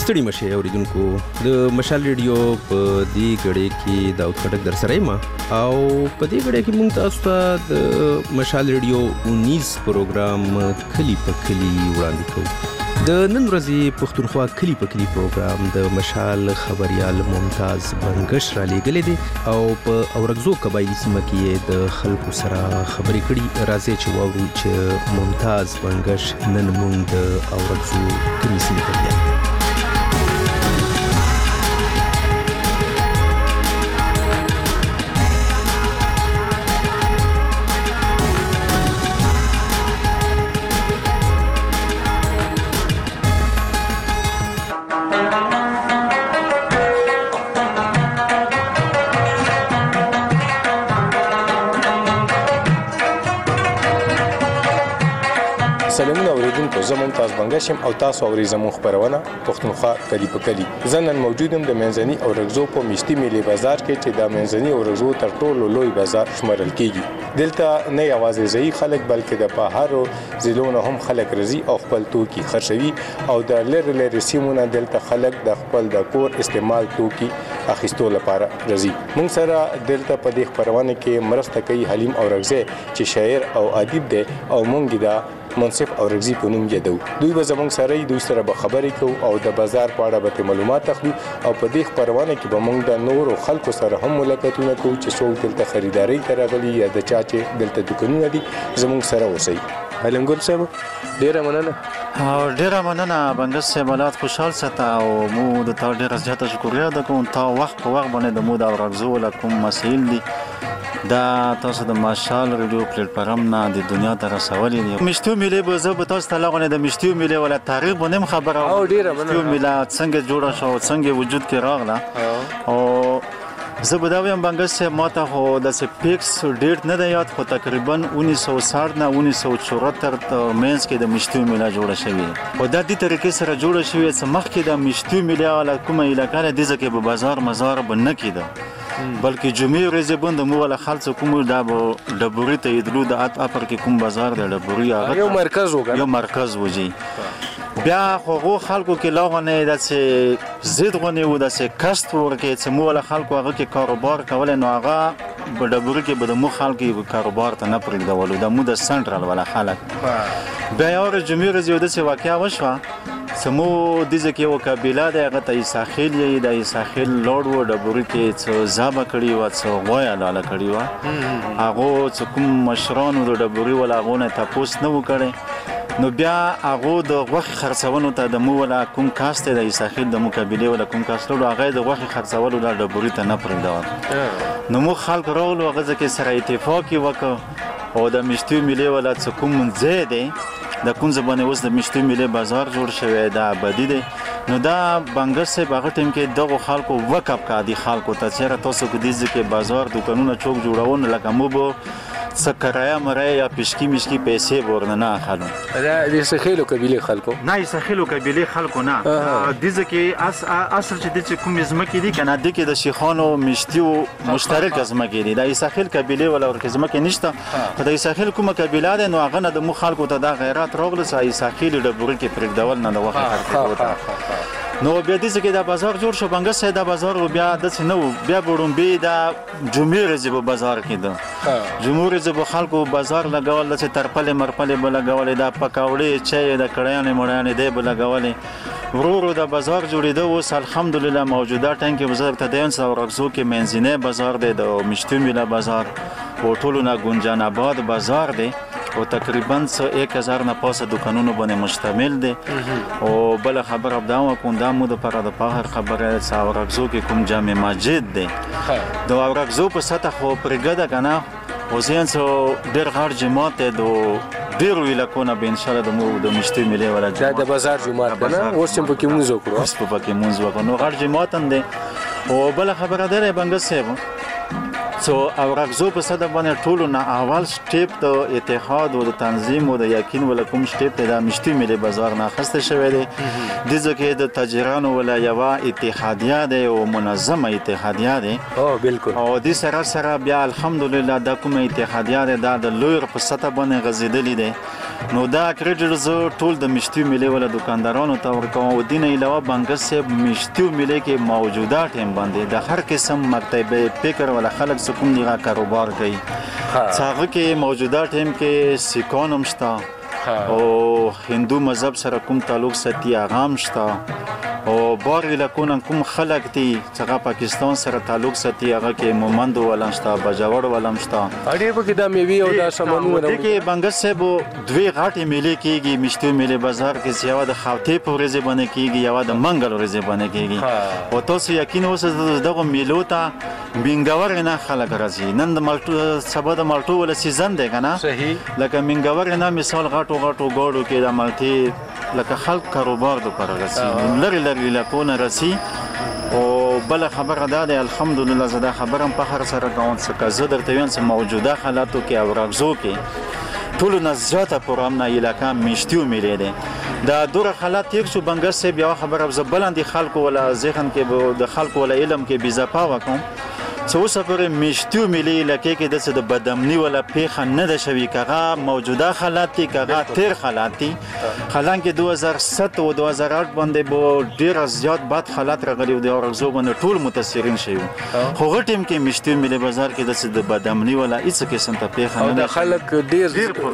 ستړي مشه اوریدونکو د مشال ریډیو په دې غړې کې داود خټک در سره ما او په دې غړې کې موږ تاسو ته د مشال ریډیو 19 پروګرام کلی په کلی وړاندې کوو. د نن ورځې پښتونخوا کلی په کلی پروګرام د مشال خبريال ممتاز بنگش را لېږلې دي او په اورګزو قبایلی سیمه کې د خلکو سره خبرې کړي. راځي چې واورو چې ممتاز بنگش نن موږ د اورګزو کلی سیمه کې سلامونه اوریدونکو، زه ممتاز بنگش یم او تاسو اورئ زموږ خپرونه پښتونخوا کلی په کلی. زه نن موجود یم د منځني اورګزو په میشتي میلې بازار کې چې د منځني اورګزو تر ټولو لوی بازار شمارل کیږي. دلته نه یوازې ځایي خلک بلکې د بهرو ضلعو نه هم خلک راځي او خپل توکي خرڅوي او د لرې لرې سیمو نه دلته خلک د خپل د کور استعمال توکي اخیستو لپاره راځي. موږ سره دلته په دې خپرونه کې مرسته کوي حلیم اورګزی چې شاعر او ادیب دی او موږ دا منصف اورګزی په نوم یادو. دوی به زموږ سره دوی سره به خبرې کوو او د بازار په اړه به معلومات اخلو او په دې خپرونه کې به موږ د نورو خلکو سره هم ملاقاتونه کوو چې څوک دلته خریداري ته راغلي یا د چا چې دلته دکانونه دي زموږ سره اوسئ. علم ګل صاحب ډیره مننه بنگش صاحب، حالات خوشحال ساته او مو د تا ډیره زیاته شکریه ده کوم. تا وخت په وخت باندې د مو د اورګزو له کوم مسایل دي دا تاسو د مشال ریډیو پلیټ فارم نه د دنیا ته رسولې دي. مشتو میلې به زه به تاسو ته لغونه د مشتو میلې ولا تاریخ باندې خبره او ډیره مننه. مشتو میلې څنګه جوړه شو، څنګه وجود کې راغله او زه به دا وایم بنگش صاحب ماته خو د فکس ډیټ نه دی یاد، خو تقریبا 1960 نه 1974 مینس کې د مشتو میلې جوړه شوې او دا د طریقې سره جوړه شوې چې مخکې د مشتو میلې ولا کومه علاقه د ځکه په بازار مزار بنه کېده بلکې جمعې ورځې بند مو ولا خالص کوم دا ډبوري ته یدلو د اپر کې کوم بازار د ډبوري هغه یو مرکز وږي. بیا خو خلکو کې لاغونه د زید غونې و د کست ورکې چې مو ولا خلکو هغه کې کاروبار کول نو هغه په ډبوري کې به د مو خلکو کاروبار ته نه پرېږدول د مو د سنټرال ولا خلک. بیا یو ورځ جمعې ورځ یو د واقعیا وشوه سمو د ځکه یو قبیله د هغه ته ساحل یې د ساحل لوړ و ډبوري کې څو زابه کړي و څو غویا لاله کړي و هغه څو کوم مشرانو د ډبوري ولا غونه تاسو نه وکړي نو بیا هغه د غوخ خرڅونو ته د مو ولا کوم کاست د ساحل د مقابله ولا کوم کاست له هغه د غوخ خرڅولو د ډبوري ته نه پرېږدو نو مو خلک راغلو هغه ځکه سره اتفاق وکړ او د مشتو ملي ولا څو کوم ځای دی د کوم ځبانه اوس د مشتو ملي بازار جوړ شوی دا ابدي دی نو دا بنگش صاحب هغه ټیم کې دغه خلکو وقف کا دي خلکو ته چیرې تاسو کې دي چې بازار دکانونه چوک جوړاون لکه مو بو سکرایا مرای یا پشکی مشکی پیسې ورنه نه اخلو دا د سخیلو قبیله خلکو نه سخیلو قبیله خلکو نه د ځکه اصل چې د کوم زمکې دي کنه د کې د شیخانو مشتیو مشترک زمکې دي د سخیل قبیله ولا ورکه زمکې نشته د سخیل کومه قبیله ده نو هغه نه د مو خلکو ته د غیرت راغله سای سخیل د بوري کې پرېږدول نه د وخت خرڅ نو بیا د ځکه دا بازار جوړ شو بنگش صاحب دا بازار بیا د نو بیا برومبي دا جمعې ورځې په بازار کې ده جمهور ز خلکو بازار لګول چې ترپلې مرپلې به لګولې دا پکاوړې چای د کړیانې مړیانې دی به لګولې ورو د بازار جوړېده اوس الحمدلله موجوده ټیم کې وزارت تدین اورګزو کې منځنی بازار دی د مشتو میله بازار او ټولو نه ګنجان آباد بازار دی او تقریبا 1000 نه پاسه دکانونو باندې مشتمل دي او بل خبر ابداو کوم د مو د پر د فخر خبره اورګزو کې کوم جامع مسجد دی د اورګزو په سطح خو پرګه کنه او زین سو ډیر غړ جماعت دو ډیر ویلکونه به ان شاء الله د مشتو ملي ولا د بازار جماعت کنه اوس هم پکې مونږ وکړو اوس پکې مونږ وکړو نو غړ جماعت هم دي او بل خبره ده بنگش صاحب سو او رغزو په صد باندې ټولو نه اول سټیپ د اتحاد او د تنظیم او د یقین ول کوم سټیپ د مشتي ملي بازار نه خسته شوی دی د ځکه د تاجرانو ولا یو اتحادیه دی او منظمه اتحادیه دی بالکل او د سره بیا الحمدلله د کوم اتحادیه دی د لویر په سطح باندې غزیدلی دی نو دا کریډټ زه ټول د مشتي ملي ولا دکاندارانو ته ورکوم او دین علاوه بانګ صاحب مشتي ملي کې موجوده ټیم باندې د هر قسم مکتبه فکر ولا خلک کوم دیغه کاروبار کوي څنګه کې موجوده ټیم کې سیکون هم شته او هندو مذهب سره کوم تعلق ساتي اغام شته او بار لکون کوم خلک دي چې پاکستان سره تعلق ساتي هغه کې مومند ولم شته بجاور ولم شته اړې په کې د میوي او د سامانونو کې بانګ صاحب دوی غاټي ملي کېږي مشتي ملي بازار کې سیوا د خاطې په ورځ باندې کېږي یا د منګل ورځ باندې کېږي او تاسو یقین اوسئ دغه میلو ته منګور نه خلک راځي نن د مالټو سبا د مالټو ول سیزن دی کنه صحیح لکه منګور نه مثال غاټو ګاډو کې د مالټي لکه خلک کاروبار د پر راځي لری لکونه رسی او بل خبره ده الحمدلله زده خبرم په هر سره کوم څه زه درته وایم چې موجوده حالاتو کې او راغزو کې ټول نزاته پروګرام نه علاقه مشتیو ملي دي دا دوره حالات یک شو بنګر سه بیا خبره زبلندي خلکو ولا ذهن کې د خلکو ولا علم کې بيزاپا وکم څو سفر مشتیو ملي لکه کې د بدامني ولا پیخه نه د شوي کغه موجوده حالات کې کغه تیر حالات دي حالانکه 2007 او 2008 باندې بو ډیر زیات بد حالات راغلي او د اورزو باندې ټول متاثرین شوی خو غټیم کې مشتیو ملي بازار کې د بدامني ولا هیڅ قسم ته پیخه نه خلک ډیر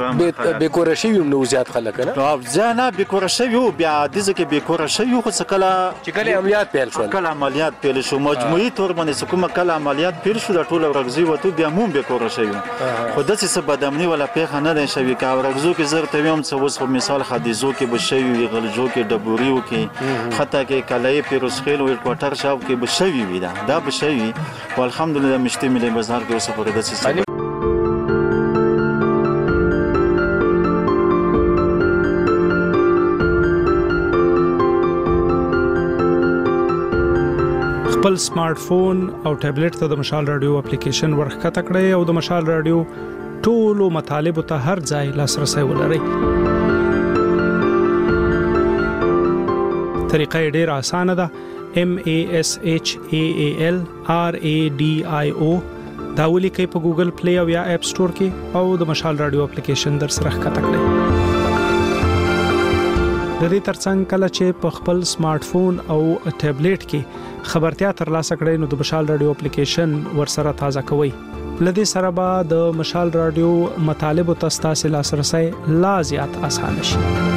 بیکور شوی نو زیات خلک نه ځنه بیکور شوی بیا د ځکه بیکور شوی خو څه کله عملیات پیل شو کله عملیات پیل شو مجموعي تور باندې کومه کله عملیات پیر شو د ټول ورغزي وته بیا مون به کور شوی خو د څه بدامني ولا پیخه نه دی شوی کا ورغزو کې زر ته ویم څه وس مثال حدیثو کې بشوی غلجو کې ډبوریو کې حتی کې کلای پیروسخیل او کوټر شاو کې بشوی وی دا بشوی والحمدلله مشتي ملي بازار کې اوسه پر د څه خپل سمارټ فون او ټابلیټ ته د مشال رادیو اپلیکیشن ورخته کړئ او د مشال رادیو ټولو مطالب ته هر ځای لاسرسي ولرئ. طریقه ډېر اسانه ده. MASHAALRADIO دا ولیکئ په ګوګل پلی او یا اپ سٹور کې او د مشال رادیو اپلیکیشن در سره ښکته کړئ. د دې ترڅنګ کله چې په خپل سمارټ فون او ټابلیټ کې خبرتیا ترلاسه کړئ نو د مشال رادیو اپلیکیشن ورسره تازه کوئ. لدې سره به د مشال رادیو مطالب او تاسو لاسرسي لا زیات آسان شي.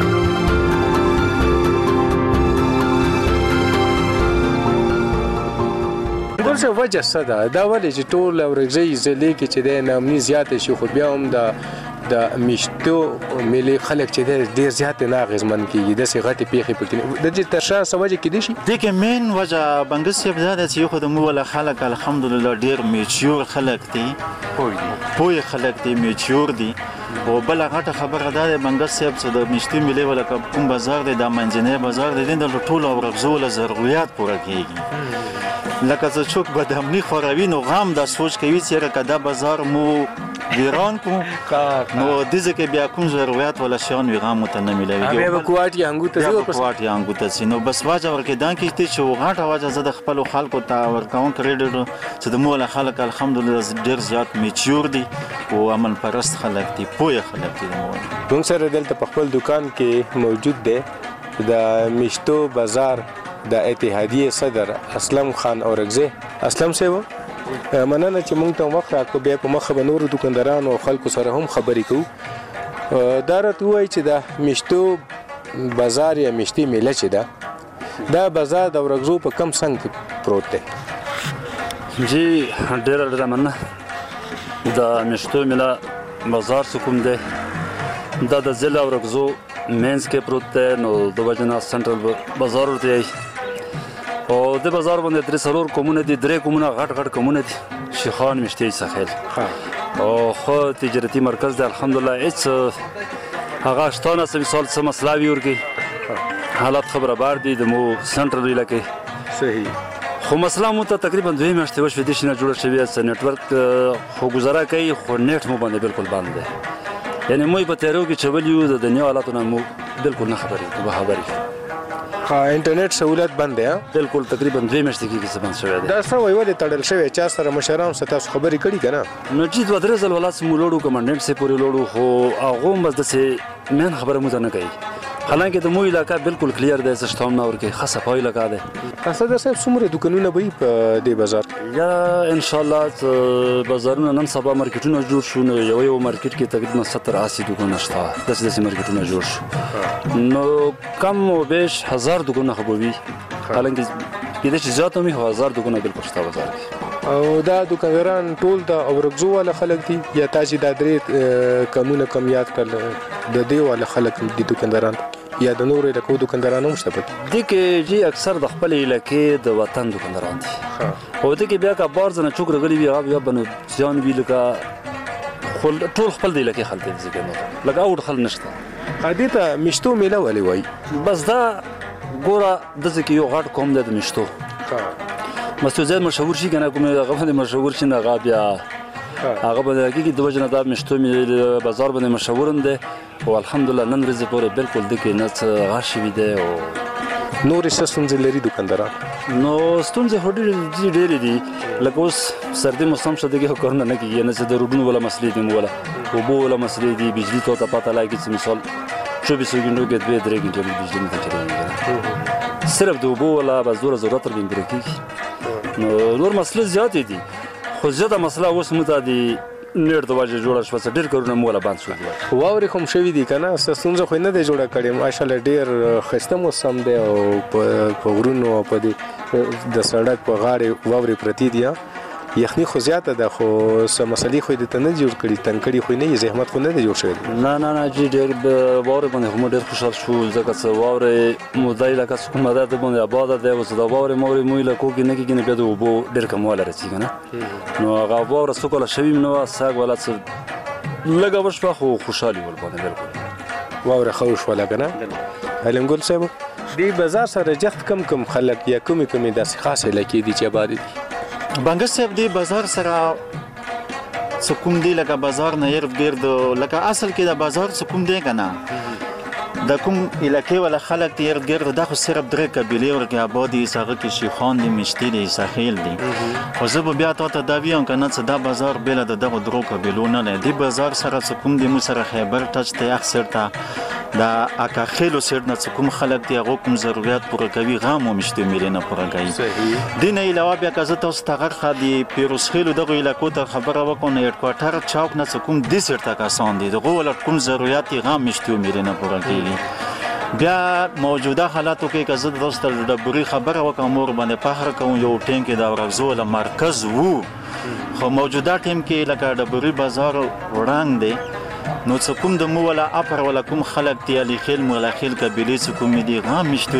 څه وجه صدا دا ولې چې ټول اورګزي زلي کې چې د نامني زیات شي خو بیا هم د مشتو ملي خلک چې ډیر زیات نه غزمن کیږي د سي غټي پیخي پکې د دې ترشا سوجه کې دي شي د کې مين وجه بنګس په زیاده چې خو د مو ولا خلک الحمدلله ډیر میچور خلک دي پوي خلک دي میچور دي او بل غټه خبره ده بنګس چې د مشتي ملي ولا کوم بازار دی د منځنۍ بازار دی د ټولو ورغزول ضرورت پوره کیږي لکه څه څوک بدامني خوراوي نو غام د سوچ کوي چې راکدا بازار مو ویران کو نو د ځکه بیا کوم ضرورت ولا شان ویغام ته نه ملوي بیا به کوټي انګوته زو کوټي انګوته سينو بس واجه ورکه دان کې چې غاټه واجه زده خپل خلکو ته ورکاون کریډټ چې د مولا خلک الحمدلله ډیر زیات میچور دي او عمل پرست خلک دي پوهه خلک دي موږ سره دلته په خپل دکان کې موجود دي د مشتو بازار د اتحادیه صدر اسلم خان اورګزي. اسلم صاحب مننه چې مونږ ته وخت راکو بیا په مخه به نور دکاندارانو او خلکو سره هم خبرې کوو. دا راته وایي چې د مشتو بازار یا مشتي میله چې ده دا بازار د اورګزو په کم څنګ پروت دی؟ جی ډېره مننه. د مشتو میله بازار څه کوم دی دا د ضلع اورګزو مینس کې پروت دی نو د وجنه سنټرل بازار ورته او د بازار باندې درې څلور کومونه دي درې کومونه غټ کومونه دي شیخان مشتي ساحل او خو تجارتي مرکز دی الحمدلله هیڅ هغه شتونه مثال څه مسلاوي ورګي حالات خبره بار دي د مو سنټرل علاقې صحیح خو مسله مو ته تقریبا 2 میاشتې وشوې د شي نه جوړه شوې چې نتورک خو گزاره کوي خو نیټ مو باندې بالکل بند دی یعنی مو په تیرو کې چولیو د دنیا حالاتونه مو بالکل نه خبرې انټرنیټ سہولت بند دی بالکل تقریبا 2 میاشتې کې څه بند شوی دی دا څه وایي ولې تړل شوی چا سره مشران سره تاسو خبرې کړي کنه نو چې 2-3 ځل ولات مو لوړو کمانډنټ سي پورې لوړو خو هغه بس د څه مین خبره مو نه کوي حالانکه د مو علاقہ بالکل کلیر دی چې شتوم نور کې خاصه پای لگا دی تاسو د صاحب څومره دکانونه به په دې بازار یا ان شاء الله بازارونه نن سبا مارکیټونه جوړ شو نو یو مارکیټ کې تقریبا 70-80 دکانونه شته د دې مارکیټونه جوړ شو نو کم او بیش 1000 دکانونه خبوي حالانکه کې د زیاتو می 1000 دکانونه بالکل شته بازار کې او دا دکانداران ټول د اورګزو والا خلک دي یا تاسو د درې قانون کم یاد کړل د دې والا خلک دي دکانداران یا د نورو علاقو دکاندارانو مشته پد دي کې جی اکثر د خپل علاقې د وطن دکانداران دي او دي کې بیا کا بار زنه چوک رغلي وی غاب یا بنو ځان وی لکه ټول خپل د علاقې خلک دي ځکه لکه اور خل نشته هدي ته مشتو میله ولي وای بس دا ګوره د ځکه یو غټ کوم د مشتو مستو زید مشهور شي کنه کوم هغه باندې مشهور شي نه غاب یا هغه باندې کې د وجنه د مشتو بازار باندې مشهور دی او الحمدلله نن ورځې پورې بالکل د کې نه غاشي دی او نور څه ستونزې لري دکانداران نو ستونزې هډې ډېرې دي لکه اوس سردي موسم شته کې کارونه نه کیږي نه چې د روډونو ولا مسلې دي ولا اوبو ولا مسلې دي بجلی ته پته لګي چې مثال 24 غنټو کې 2-3 غنټې بجلی نه چلېږي صرف د اوبو ولا بس ضرورت تر بین کېږي نو نور مسلې زیاتې دي خو زیاته مسله اوس مته دي نیټ د واجه جوړه شو څه ډېر کارونه مولا باندې شو واوري کوم شوی دي کنه ستونزه خو نه دی جوړه کړې ماشاءالله ډېر خسته موسم دی او په غرونو په دې د سړک په غاړه واوري پرتی دي یخني خو زیاته ده خو سم مسلې خو دې ته نه جوړ کړي تنکړي خو نه زحمت خو نه دی جوړ شوی نه جی ډېر واوري باندې هم ډېر خوشاله شو ځکه چې واوري مودای لکه کومه ده باندې آباد ده او د واوري موري مویل کو کې نه کې نه بده وبو ډېر کمواله رسیږي نه نو هغه واوري سکوله شوی نو ساګ ولا څه لګا وشو خو خوشالي ول باندې بالکل واوري خوش ولا کنه علم ګل صاحب دې بازار سره جخت کم خلک یا کومي داسې خاصه لکه دي چې آباد دي بنګ صاحب دی بازار سره سکون دی لکه بازار نه ير ګرد لکه اصل کې د بازار سکون دی کنه د کوم علاقې ولا خلک تیر ګرد د خو صرف درې قبيله ورګه آبادی ساغه کې شيخان دي مشتي دي ساحل دي خو زه بیا ته دا ویم کنه چې دا بازار بل د دغه درو قبيلو نه دی بازار سره سکون دی مو سره خیبر ټچ ته اکثر ته دا اکا خېلو سر نه کوم خلک دی هغه کوم ضرورت پوره کوي غام او مشتي ملي نه پوره کوي دین علاوه بیا که زه تاسو ته غر خدي پیروز خېلو دغه علاقو ته خبره وکړم هډ کوارټر چوک نه کوم د سر ته کسان دي دغه ول کوم ضرورت غام مشتي ملي نه پوره کوي بیا موجوده حالاتو کې که زه تاسو ته د بوري خبره وکړم مور باندې فخر کوم یو ټیم کې دا ورغزو له مرکز وو خو موجوده ټیم کې لکه د بوري بازار وړاند دی نو څه کوم د مو ولا اپر ولا کوم خلک دی علي خیل مولا خیل قبيله څه کوم دي غام مشتو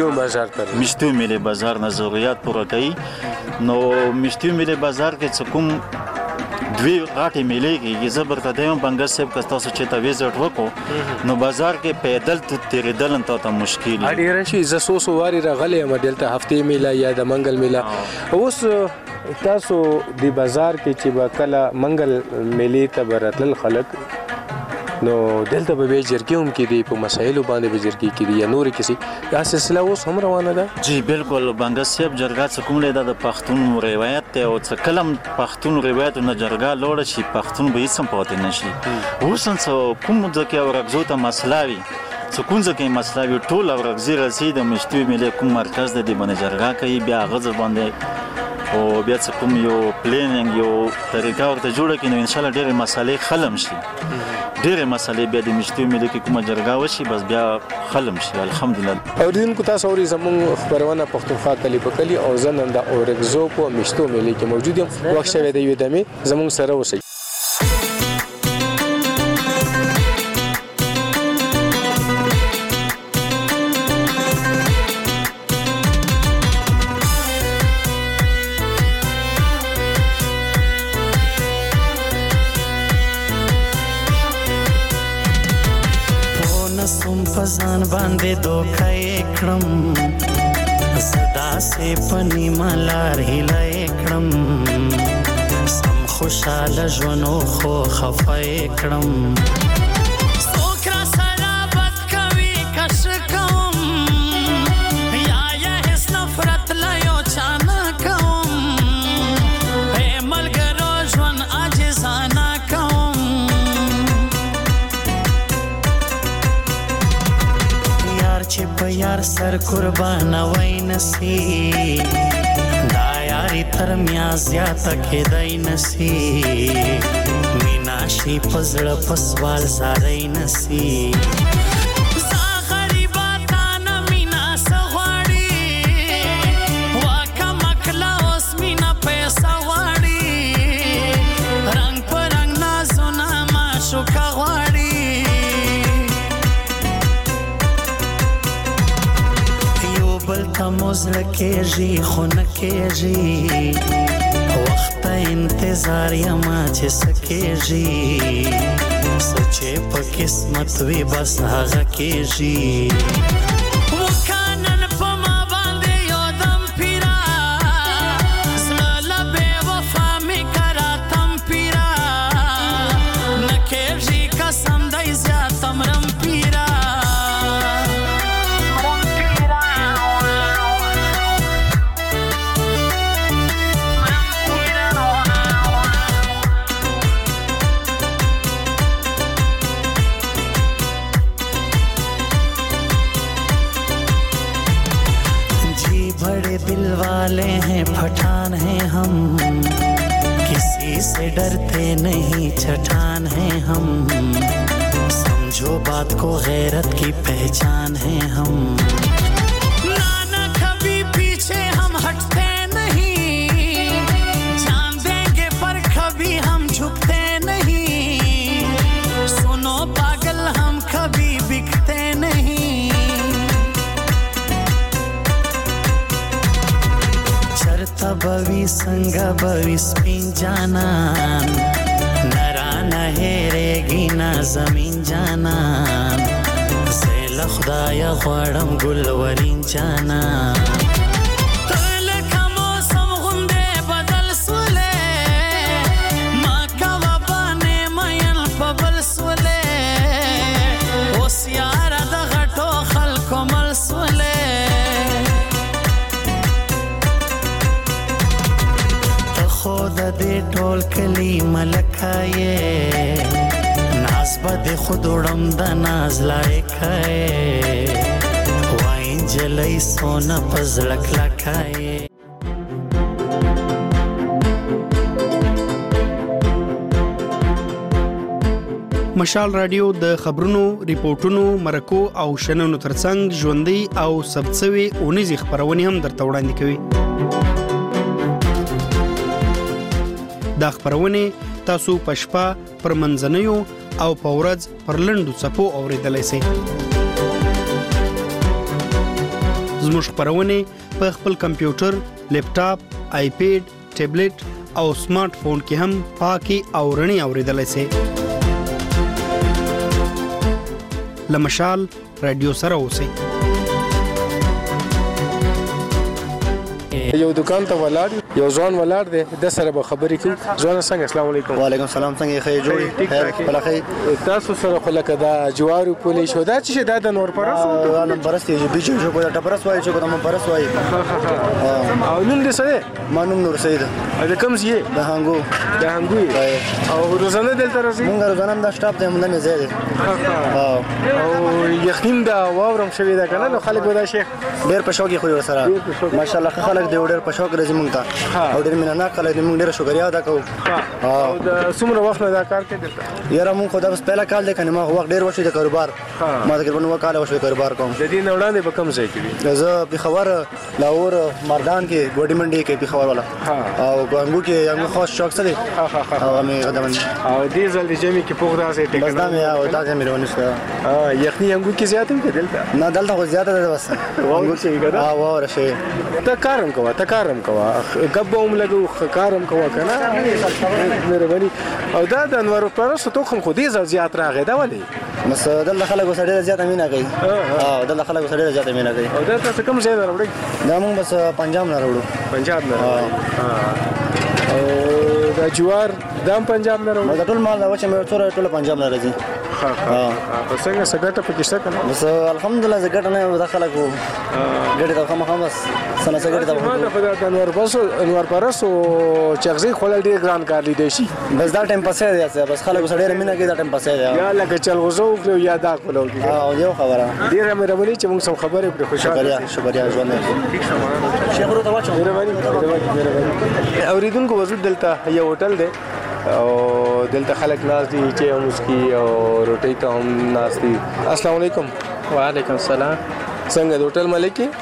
ملي بازار نه ضرورت پوره کوي نو مشتو ملي بازار کې څه کوم دوی غاټي مليږي زبر ته دیم بنګ صاحب که تاسو چې ته ویزټ وکړو نو بازار کې پیدل تیرېدل ته مشکل دی اړ راشي ز سوسو واری راغلې مدل ته هفته میلا یا د منګل میلا اوس تاسو دی بازار کې چې وکړه منګل میلي ته برتل خلک نو دلته به جرګوم کې دی په مسایلو باندې به جرګي کې دی یا نور کسی دا سلسله اوس هم روانه ده جی بالکل بنګ صاحب جرګه څه کوم لیدا د پښتون روایت ته او څه کلم پښتون روایت نه جرګه لوړ شي پښتون به هیڅ پاتې نشي اوس کوم ځکه ورغزو ته مسلاوي سکون ځکه مسلاوي ټول ورغزي رسید مشتوي ملي کوم مرکز د دې باندې جرګه کوي بیا غزه باندې او بیا څه کوم یو پلانینګ یو طریقه ورته جوړه کړي نو ان شاء الله ډېرې مسالې خلم شي ډېرې مسالې بیا د مشتوي ملي کې کومه جرګه وشي بس بیا خلم شي الحمدلله اوریدونکو تاسو اوري زموږ خبرونه پښتونخوا کلی په کلی او زنن د اورګزو په مشتوي ملي کې موجود یم وخت شوی دی ودمه زموږ سره اوسئ پزان باندې دوکای کړم زدا سه پنی ملار هله کړم سم خوشاله ژوندو خو خفه کړم سوکرا سره بد کوي کش کوم یا هیڅ نفرت لا یو چانه کوم اے ملګرو ژوند عاجزانه کوم یار چې په یار سر قربان وای نسی دا یاری تر میا زیاته کېدای نسی مینا شي پزړه پسوال زارای نسی زا غریبا تانا مینا سغواړي واکه مکلا اوس مینا پیسا غواړي رنگ پر رنگ نازونه معشوقه غواړي بلتا مزل کېږي خو نه کېږي وخت انتظار یما چې څه کېږي څه چې په قسمت وي بس هغه کېږي وکانن په ما باندې یو دم پیرا زړه له بې وفا مې کراتم پیرا نه کېږي قسم دی زیاتم رم پیرا बड़े दिल वाले हैं पठान हैं हम किसी से डरते नहीं चट्टान हैं हम समझो बात को गैरत की पहचान हैं हम नाना कभी पीछे हम हटते नहीं जान देंगे पर कभी हम झुकते नहीं सुनो पागल हम कभी बिकते नहीं चरता बवी संगा बवी स्पिन जानन नरा नहेरेगी ना जमीन जानन زیل خدایا غواړم ګل ورین جانان لکه موسم غوندې بدل سولې ما کوه باندې مین په بل سولې اوس یاره د غټو خلکو مل سولې خود دې ټول کلی ملکایې ناز بد خود وړم د ناز لایکای وای جلای سونا پزړک لکای مشال رادیو د خبرونو ریپورتونو مرکو او شننو ترڅنګ ژوندۍ او سبڅوي اونیزي خبرونه هم درته وړاندې کوي دا خبرونه تاسو پښپا پر منځنیو او پورز پر لندو صفو اوریدلای شئ زموږ خبرونه په خپل کمپیوټر لیپټاپ آیپیډ ټابلیټ او سمارټ فون کې هم پاکي او رڼي اوریدلای شئ لمشال رادیو سره اوسئ یو دکان ته ولاړ یو ځوان ولاړ دی د سره به خبرې کوي ځوان څنګه السلام علیکم وعلیکم السلام څنګه ښه جوړی خیر بلخې تاسو سره خو لکه دا جوارو پولې شو دا چې دا د نور پرسو نن پرستې بيجو جو کوه ټپرس وای چې کوم پرس وای او نن دې سره ما نوم نور سید د کوم ځای د هانګو او روزانه دلته راځي مونږ روزانه د سټاپ ته مونږ نه زیاده او یقین دا واورم شوی دا کنه نو خلک ودا شیخ ډېر په شوق خو سره ماشاءالله خلک دی ډېر په شوق راځي مونږ ته او ډېر مینه خلک دی مونږ ډېر شکریا ادا کوو او د څومره وخت نه دا کار کوي دلته یاره مونږ خو دا بس پهلا کال دی کنه ما وخت ډېر وشي د کاروبار ما تقریبا وکاله وشي کاروبار کوم د دې وړاندې به کم ځای کې زه په خبر لاهور مردان کې ګوډی منډي کې په خبر والا او ګانګو کې یو خاص شوق سره او مې ادم او دې ځل د جمی کې پوغ راځي ټیک بس دا مې او دا مې روانه شو یخني انګو کې زیاتم کې دلته نه دلته خو زیاته ده بس وانګو چې ګدا ها وره شي ته کارم کوه غبوم لګو کارم کوه کنه مهرباني او دا د انوار پرسو تو خو دې ځل زیات راغی دا ولې بس دلته خلک اوس ډېره زیاته مینه کوي دلته خلک اوس ډېره زیاته مینه کوي. او دا تاسو کوم ځای نه راوړئ؟ دا موږ بس پنجاب نه راوړو. پنجاب نه راوړئ. او دا جوار دا هم پنجاب نه راوړئ؟ دا ټول مال دا وچه مې ټوله پنجاب نه راځي. په څنګه څه ګټه پکې شته که نه؟ بس الحمدلله زه ګټه نه یم دا خلک ګټې ته خامخا بس څه نه څه ګټې ته خو د انورپرستو چغزي خوړل ډېر ګران کار لیدی شي. بس دا ټایم پاسې دی بس خلک اوس ډېره مینه کوي دا ټایم پاسې دی. یا لکه چلغوزه وکړو یا دا کولو وکړو. یو خبره ډېره مهرباني چې موږ سم خبرې وکړو. خوشحاله شکریه ژوند شیخ ورو ته واچو. مهرباني. اورېدونکو وجود دلته یو هوټل دی او دلته خلک ناست دي چې هم مسکي او روټۍ ته هم ناست دي. السلام علیکم. وعلیکم السلام. څنګه د هوټل مالک یې؟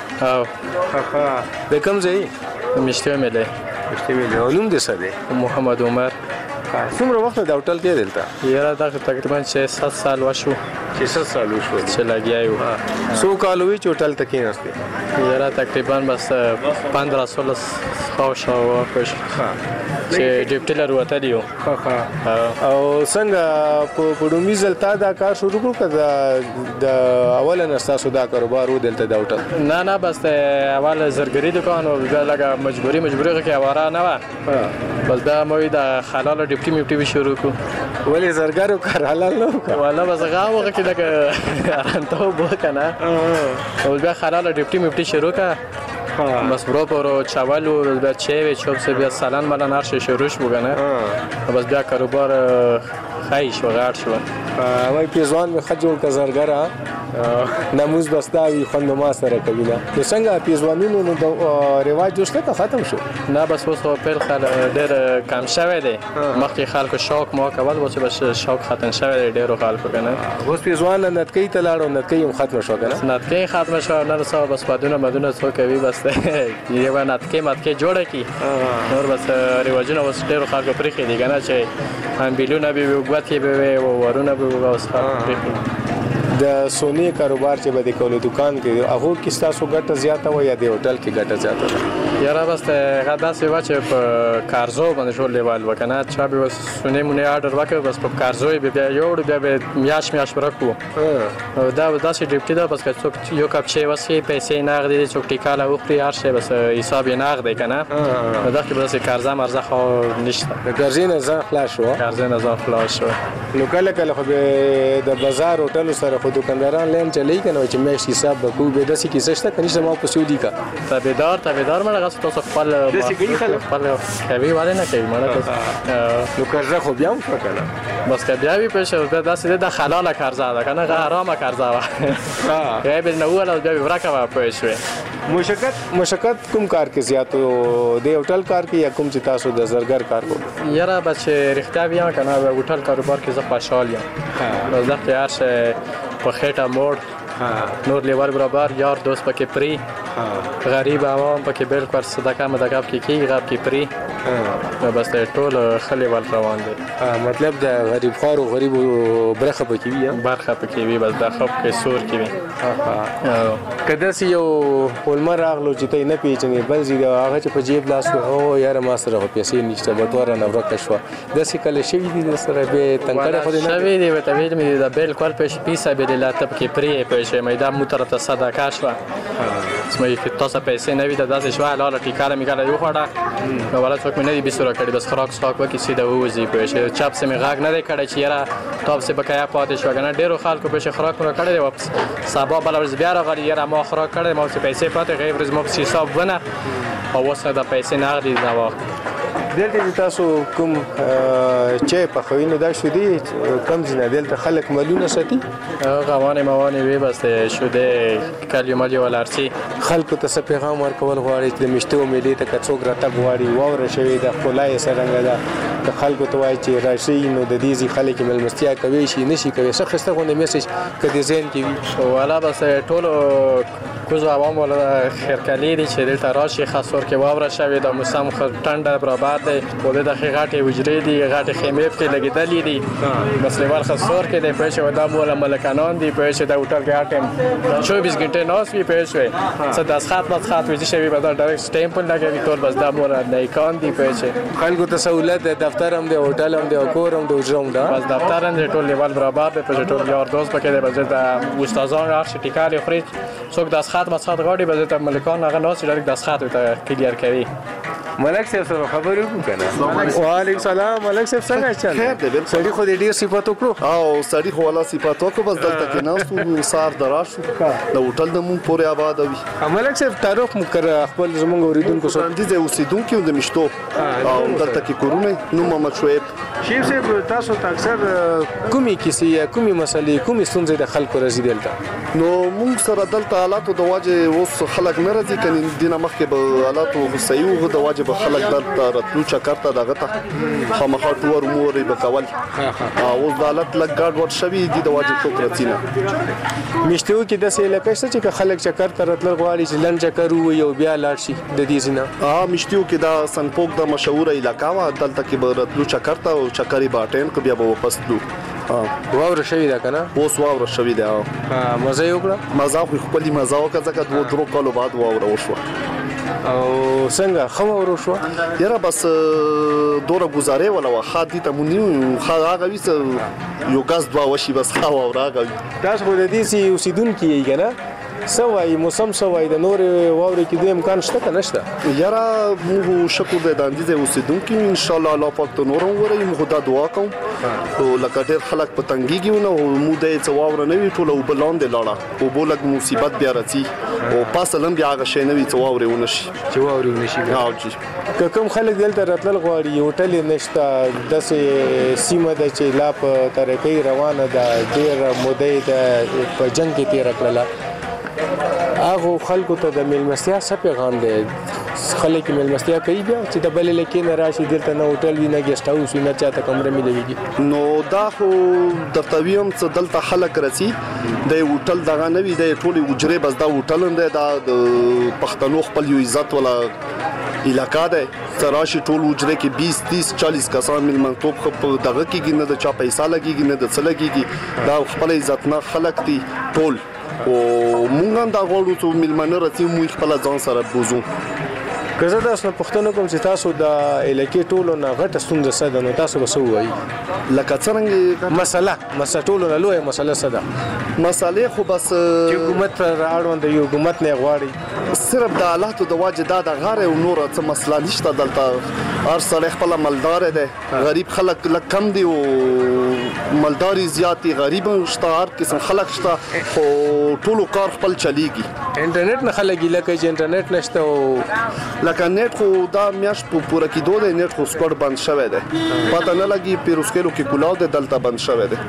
د کوم ځای؟ میشتې ملي. او نوم دې څه دی؟ محمد عمر. څومره وخت د هوټل کې دلته؟ یاره دا تقریبا 6-7 سال وشو. 6 سال وشو چې لګیا یو. څو کال وی چې هوټل ته کېناستې؟ یاره تقریبا بس 15-16 شاوخوا خوش چې ډیپټي لر وتلی یو. او څنګه په ډومي ځل تا دا کار شروع کړو که د اوله نه ستاسو دا کاروبار و دلته د هوټل؟ نه بس د اول زرګري دوکان و بیا لږه مجبوري کې اواره نه وه بس بیا مو د حلال ډیپټي میپټي به شروع کړو. ولې زرګر و کار حلال نه وکړه؟ والله بس هغه وخت کې لږه ارامتوب و که نه اوس بیا حلال ډیپټي میپټي شروع کړه. بس برو چاول و بیا چای چوب سه بیا سالن مالن هر شی شروع شو کنه بس بیا کاروبار خی شو غاړ شو. وای پیزوان می خجول کا زرګرا ناموز بستاوی خوند ما سره کوي نه. نو څنګه پیزوانینو نو رواج جوړه کا ختم شو؟ نه بس اوس په خل ډېر کم شوی دی. مخکې خلکو شوق مو کول اوس بس شوق ختم شوی دی ډېرو خلکو کنه. اوس پیزوان نتکې ته لاړو نتکې هم ختم شو کنه. نتکې ختم شو نه رسو بس پدونه مدونه څو کوي بس یو نتکې متکې جوړه کی نور بس رواجونه اوس ډېرو خلکو پرې دي کنه چې هم بیلونه به وګوتې به ورونه به اوس د سونی کاروبار چې به د کولو دکان کې هغه کې تاسو ګټه زیاته و یا د هوټل کې ګټه زیاته ده؟ یاره بس هغه داسې و چې په کارزو باندې ټول لیوال وکنه چا به سونی مونږ آرډر وکړ بس په کارزو بیا یوړ بیا به میاش ورکو دا داسې ډیپټي ده بس که څوک یو کپ چای وسي پیسې نغدي څوک ټیکاله وخوري هر شی بس حساب یې نغدي کنه دا کې بس کارزه مرزه خو نشته. د کارزې نه ځان خلاص شو؟ کارزې نه ځان خلاص شو. نو کله خو د بازار هوټل سره خو دکانداران لین چلی کنه چې مې حساب وکړو به داسې کیسه شته کني چې ما په سعودي کا تابعدار مړه غاس تاسو خپل داسې کوي خلک خپل کوي والے نه کوي مړه نو کارزه خو بیا هم وکړه بس که بیا وی پېښه داسې د حلاله کارزه ده کنه حرامه کارزه وا یا به نو ولا بیا ورکه پېښه مشکل کوم کار کې زیات د هوټل کار کې یا کوم چې تاسو د زرګر کار کو؟ یاره بچ رښتیا بیا کنه د هوټل کاروبار کې زه خوشحال یم. بس دا هر شی په خېټه موړ نور لیوال برابر یار دوست پکې پری غریب عوام پکې بالکل صدقه مدقه کې غاب کې پری بس ټول خلی ول روان دي. مطلب د غریب خور او غریب برخه پکې وي برخه پکې وي بس د خپ کې سور کې وي. کله چې یو ولمر راغلو چې ته نه پیژنې بل زی هغه چې په جیب لاس او یاره ما سره پیسې نشته به تور نه ورکه شو داسې کله شوی دي سره به تنګړه خو نه شوی دی ته ویل مې د بالکل پیسې به له تب کې پری پیسې مې دا مو طرف ته صدقه شو اسمه کې تاسو پیسې نه وي د داسې شو حلاله ټیکاله میګاله یو خړه ولا څوک مې نه دی بسره کړی بس خراک وکي سیده وځي پیسې چاپ سمې غاګ نه دی کړی چې یاره تاب سه بقایا پاتې شو کنه ډیرو خلکو پیسې خراک نه کړی واپس سبا بل ورځ بیا راغلی یاره ما خراک کړی ما پیسې پاتې غیر ورځ مو حساب ونه او وسه د پیسې نه غدي دا وخت دلته تاسو کوم چې په خوینه دا شو دي کم ځنه دلته خلک ملونه ساتي غوانه وی بس شو دي کلیو مالی ولارسي خلکو ته پیغام ورکول غواړي چې مشته ملي ته کڅوګ راته غواړي وره شوی د خلای سرنګ دا خلکو ته وایي چې راشي نو د دې خلک ملمستیا کوي شي نشي کوي څه خسته غونډه میسج کدي زین کی ولا بس ټولو کوزو عوام ولا خیرکلی دي چې دلته راشي خاصور کې واوره شوی د موسم ټنډه برابر آباد دی په دې دغه غاټې حجرې دي غاټې خیمې کې لګېدلې دي بس لیوال خسور کې دی په چې دا مولا ملکانان دي په چې دا هوټل کې هټم 24 غنټه ناس وي په چې څه د خاط وځي شوی به دا ډایرکټ سټیمپ لګوي ټول بس دا مولا نیکان دي په چې خلکو ته سہولت د دفتر هم د هوټل هم د کور هم د حجره هم ده بس دفتر هم ټول لیوال برابر دی په ټول یار دوست پکې دی بس د استادان هر شي ټیکاري خوري څوک د خاط غاډي به د ملکان هغه ناس ډایرکټ د خاط ته کلیر کوي ملک صاحب سره خبرې وکړو کنه وعلیکم السلام ملک صاحب څنګه چل خیر دی سړي خو دې ډیر صفات وکړو او سړي خو ولا صفات وکړو بس دلته کې ناستو سار دراشو د هوټل د مون پورې آباد وي ملک صاحب تعارف مو کړ خپل زمونږ اوریدونکو سره دې اوسیدونکو د مشتو او دلته کې کورونه نو محمد شعیب شیخ صاحب تاسو ته اکثر کومي کیسې یا کومي مسلې کومي ستونزې د خلکو راځي دلته نو مونږ سره دلته حالاتو د واجه اوس خلک نه راځي کني دینه مخکې به حالاتو صحیح د واجه به خلک دلته راتلو چکر ته دغه ته خامخا ټور مورې به کول اوس د حالت لږ ګډ وډ شوي دي د واجه څوک راځي نه مشتو کې داسې علاقه شته چې خلک چکر ته راتلل غواړي چې لنډ چکر ووي او بیا لاړ شي د دې ځینه مشتو کې دا سنپوک د مشهوره علاقه وه دلته کې به راتلو چکر ته او چکرې به اټین که بیا به واپس تلو واوره شوې ده که نه اوس واوره شوې ده مزه یې وکړه مزه خو خپلې مزه وکړه ځکه دوه درو کالو بعد واوره وشوه او څنګه ښه واوره شوه یاره بس دوره ګزارې ولا وه ښه دي ته مو نه ښه هغه وي یو ګز دوه وشي بس ښه واوره هغه وي تاسو خو د دې سي اوسېدونکي یې که نه څه وایي موسم څه وایي د نورې واورې کېدو امکان شته که نشته یاره موږ شکر دی د اندیزې اوسېدونکي انشاءالله الله پاک ته نور هم وروي موږ دا دعا کوو لکه ډېر خلک په تنګېږي نه او موږ د یې څه واوره نه وي ټوله اوبه لاندې لاړه اوبو لږ مصیبت بیا راځي او پاسه هم بیا هغه شی نه وي څه واورې ونه شي چې واورې ونه شي جی که کوم خلک دلته راتلل غواړي هوټل یې نشته داسې سیمه ده چې لا په ترقۍ روانه ده ډېره موده یې ده په جنګ کې تېره کړله هغه خلکو ته د میلمستیا څه پیغام دی خلک میلمستیا کوي بیا چې د بلې لکې نه راشي دلته نه هوټل وي نه ګیسټ هاوس وي نه چاته کمره ملويږي نو دا خو درته ویم څه دلته خلک راځي د هوټل دغه نه وي د ټولې حجرې بس دا هوټل هم دی دا د پښتنو خپل یو عزت ولا علاقه ده تراشي ټول حجره کې 20 30 40 کسان ملمنتوب خو دغه کېږي نه د چا پیسې لګيږي نه د څه لګيږي دا خپل عزت نه خلک دي ټول او مونږ هم دا غواړو چې ملمنه راځي موږ خپل ځان سره بوزو که زه تاسو نه پوښتنه کوم چې تاسو د علاقې ټولو نه غټه ستونزه څه ده نو تاسو به څه ووایي لکه څرنګه مسله ټولو نه لویه مسله څه ده مسالې خو بس چې حکومت اړوند یو حکومت نه غواړي صرف د حالاتو د واجه دا د غاره او نور څه مسله نشته دلته هر سړی خپل مالدار دی غریب خلک لږ کم دي او مالداري زیات دي غریب شته هر قسم خلک شته خو ټولو کار خپل چلیږي انټرنیټ نه خلک لکه چې انټرنیټ نشته او لکه نت خو دا میاشت په پوره کېدو دی نت خو سکوډ بند شوی دی پته نه لګي پیروسکلو کې کولاو دی دلته بند شوی دی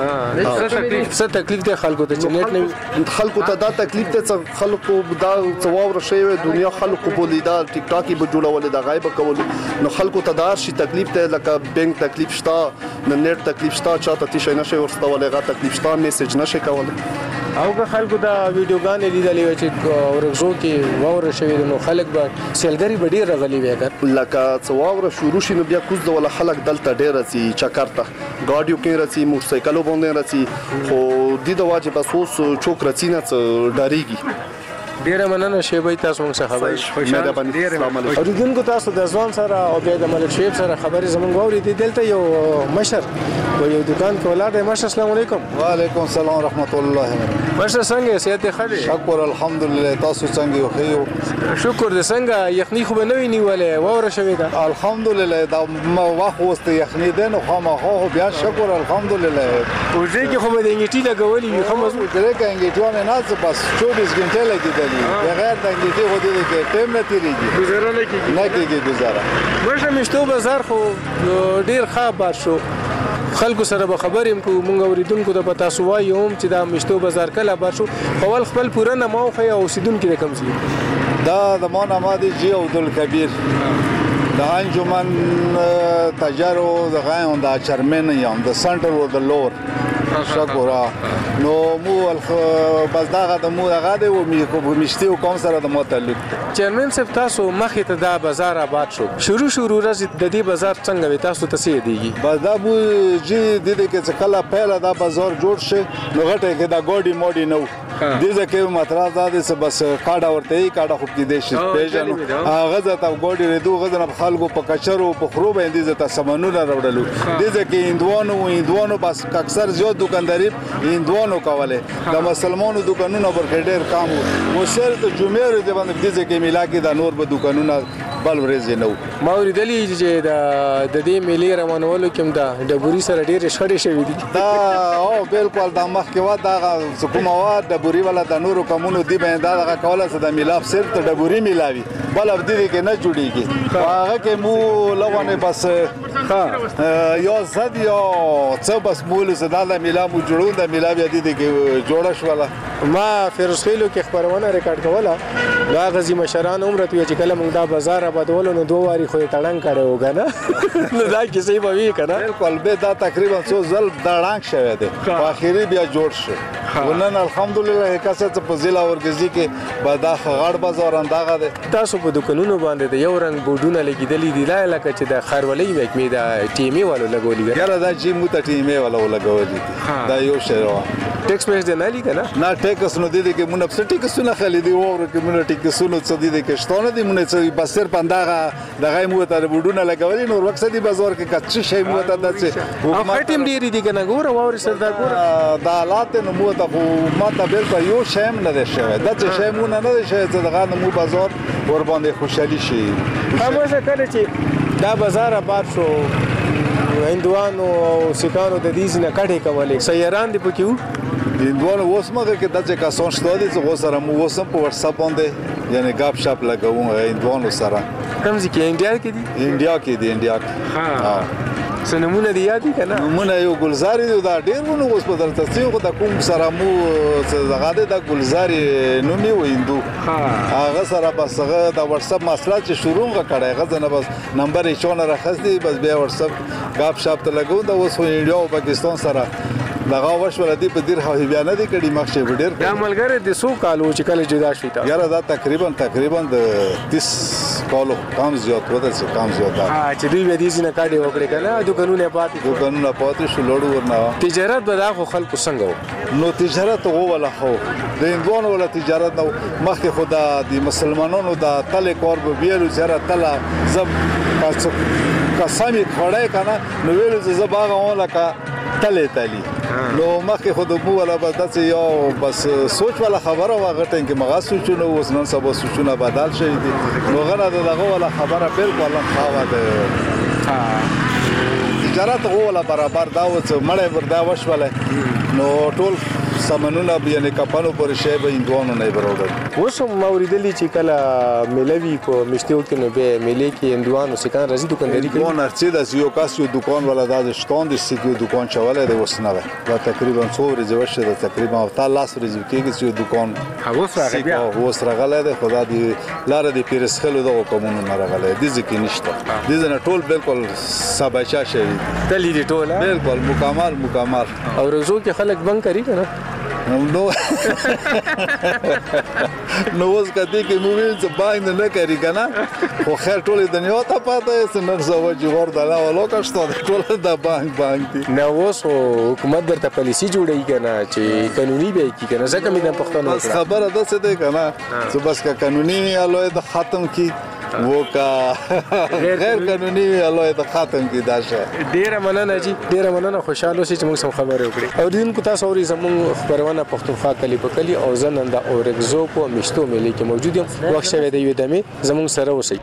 څه تکلیف دی خلکو ته چې نت نه خلکو ته دا تکلیف دی چې خلکو دا څواور شوی دنیا خلکو په لیدا ټیک ټاکي به جوړول دا غایب کول نو خلکو ته دا شي تکلیف دی لکه بانک تکلیف شته د نت تکلیف شته چاته تیشه نشي ورسته ولغه تکلیف شته میسج نشي کول او که خلکو دا ویډیوګانې لیدلې وي چې ورغزو کې واوره شوې نو خلک به سیلګري به ډېر راغلي وي لکه څه واوره شروع شي نو بیا کوز د ولا خلک دلته ډېر راځي چکر ته ګاډیو کې راځي موټرسایکلو باندې راځي خو د دې واجب اساس چوک راځي نه ډاریږي ډیره مننه شیبای تاسو موږ څخه خبرې اوریدونکو تاسو د ځوان سره او بیا د ملک شیب سره خبرې زمونږ واورېدې دلته یو مشر په یو دکان کې ولاړ دی مشر السلام علیکم وعلیکم السلام ورحمت الله مشر څنګه صحت ښه دی شکر الحمدلله تاسو څنګه یو ښه شکر دې څنګه یخني خو به نه وي نیولې واوره شوې ده الحمدلله دا وخت وسته یخني ده نو خامخا بیا شکر الحمدلله پروژې کې خو به د انګیټي لګولې وي خو مزو درې کې انګیټونه نه بس 24 غنټه لګیدلې بغیر د انګیټي خو دې کې ټیم نه تیریږي گزاره نه کیږي گزاره مشه مشتو بازار خو ډیر ښه بار شو خلکو سره به خبرې کو مونږ اوریدونکو د پتا سو وایو چې دا مشتو بازار کله بار شو اول خپل پوره نه مو خو او سیدونکو د کم سي دا د مون امادي جی عبدالکبیر د انجمن تجارو د غاون د چرمن یم د سنټر او د لور شکر نو مو بس دغه د مو دغه دی او میشتي حکومت سره د تعلق چیرمن صاحب تاسو مخې ته دا بازار آباد شو شروع ورځ د دې بازار څنګه وي تاسو ته څه دیږي بس دا بو جی د دې کې کله پهله دا بازار جوړ شي نو غټه کې دا ګوډي موډي نو دې ځکه مطلب دا دی چې بس کاډه ورته یې کاډه خو کې دې شي پیژنو هغه ځته ګوډي ردو غزنه خلکو په کچرو په خرو باندې ځته سمنونه راوړلو دې ځکه هندوانو بس اکثر زیات دکانداري هندوانو کوله د مسلمانانو دکانونو پر ډېر کام وو سر ته جمعې ورځ باندې دې ځکه میلا کې د نور به دکانونه بل ورځ نه ما ورېدلی چې د دې میلې روانولو کې د ډبوري سره ډېر شخړې شوې دي دا او بالکل د مخکې وا دا کومه وا ډبوري ولا د نورو کومونو دی باندې دا کوله چې د میلاف صرف ته ډبوري میلاوي بل اب دې کې نه جوړیږي هغه کې مو لوانه بس یو زد یو څه بس مول زدا د میلا مو جوړون د میلا بیا دې کې جوړه شوله ما فیروز خیلو کې خبرونه ریکارډ کوله دا غزي مشران عمر ته چې کله موږ دا بازار آبادولو نو دوه واری خو تړنګ کړو وګنه نو دا کې صحیح وی کنه بالکل به دا تقریبا څو ځل دړنګ شوی دی په اخیری بیا جوړ شو ونن الحمدلله کاسه په ضلع ورګزي کې بادا غړ بازار انداغه دی تاسو په دکانونو باندې یو رنگ بورډونه لګیدلې دي لا لکه چې د خاروالۍ وکمې د ټیمي والو لګولې یاره دا چې مو ته ټیمي والو لګولې دا یو شی ټیکس مې نه لیکنه نه ټیکس نو دي کې مونږ په ټیکسونه خالي دی او کې مونږ ټیکسونه څه دي کې شتونه دي مونږ څه بس صرف انداغه دغه مو ته بورډونه لګولې نو وخت دي بازار کې کچ شي مو ته دڅ حکومت ټیم ډیری دي کنه ګوره ووري سره دا ګوره دا حالات نو مو ته ما ته بالکل یو شیم نه ده شوی دا چې شیمونه نه ده شوی چې دغه مو بازار ور باندې خوشحالي شي همو څه کله چې دا بازار آباد شو هندوانو او سکانو د دې نه کډې کولې سیاران دی پکې هندوانو اوس مګه کې د ځکه سون شته دي چې سره مو وسم په واتس اپ باندې یعنی غاب شاپ لګوم هندوانو سره کوم ځکه انډیا کې دي انډیا کې ها سنمونه دی یادی کنه نمونه یو ګلزاري دا ډېرونه اوس په درته څو د کوم سره مو زغاده د ګلزاري نومي ویندو هغه سره بس هغه د واتس اپ مسله چې شروع کړه غزنه بس نمبر 14 راخستی بس بیا واتس اپ غاب شاپ ته لګو دا اوس انډیا او پاکستان سره دغه وشول دي په ډیر خو بیا نه دي کړي مخشه ډیر دا ملګری د سو کالو چې کله جدا شوی تا یاره دا تقریبا د 30 کالو کم زیات وته چې کم زیات چې دوی به دې نه کاډي وکړي کنه دکانونه پاتې شو لوړ ورنه تجارت به دا خو خلکو څنګه نو تجارت هو ولا خو د هندوانو ولا تجارت نو مخکې خدا د مسلمانانو د تل کور به ویلو زره تل زب قسمی خړای کنه نو ویلو زباغه ولکه تلی نو مخکې خود مو ولا بس یو بس سوچ ولا خبره واغټه کې مغا سوچونه اوس نن سبا سوچونه بدل شي دي نو غره دغه ولا خبره بالکل خاوه ده تجارت ولا برابر دا و چې مړې وردا وشوله نو ټول سمنونه یعنی کپانو پر شی به هندوانو نه برابر اوس موریدلی چې کله ملوي په مشتیو کې نو به ملي کې هندوانو سکان راځي دکانداري کوي هندوان ارڅ د یو کاس یو دکان ولا د شتون د سیګو دکان چواله د وسنوي دا تقریبا څو ورځې وشه د تقریبا تا لاس ورځې کېږي چې دکان اوس راغلی بیا اوس راغلی د خدا دی لار د پیرسخلو د کومونو نه راغلی د ځکه نشته د نه ټول بالکل سباچا شي تللی دی ټول بالکل مکمل او روزو کې خلک بنک کوي کنه نو اوس کته کې مو ویل چې باندې نه کوي کنه خو خیر ټول دنیا ته پاتې سنن زوجي ورته لا ولو کښته ټول د بانک دي نو اوس حکومت درته پالیسی جوړی کنه چې قانوني به کی کنه ځکه مې د پښتنو خبره ده څه ده کنه چې بس کا قانوني الوی د ختم کی वो का غیر قانوني الله ته ختم کی دا شه ډیره مننه جی ډیره مننه خوشاله اوسئ چې موږ سم خبرې وکړي او دین کو تاسو اوري زموږ خبرونه پښتونخوا کلی په کلی او زننده او رګزو کو مشتو ملي کې موجود یم وخت شوه د یو دمه زموږ سره اوسئ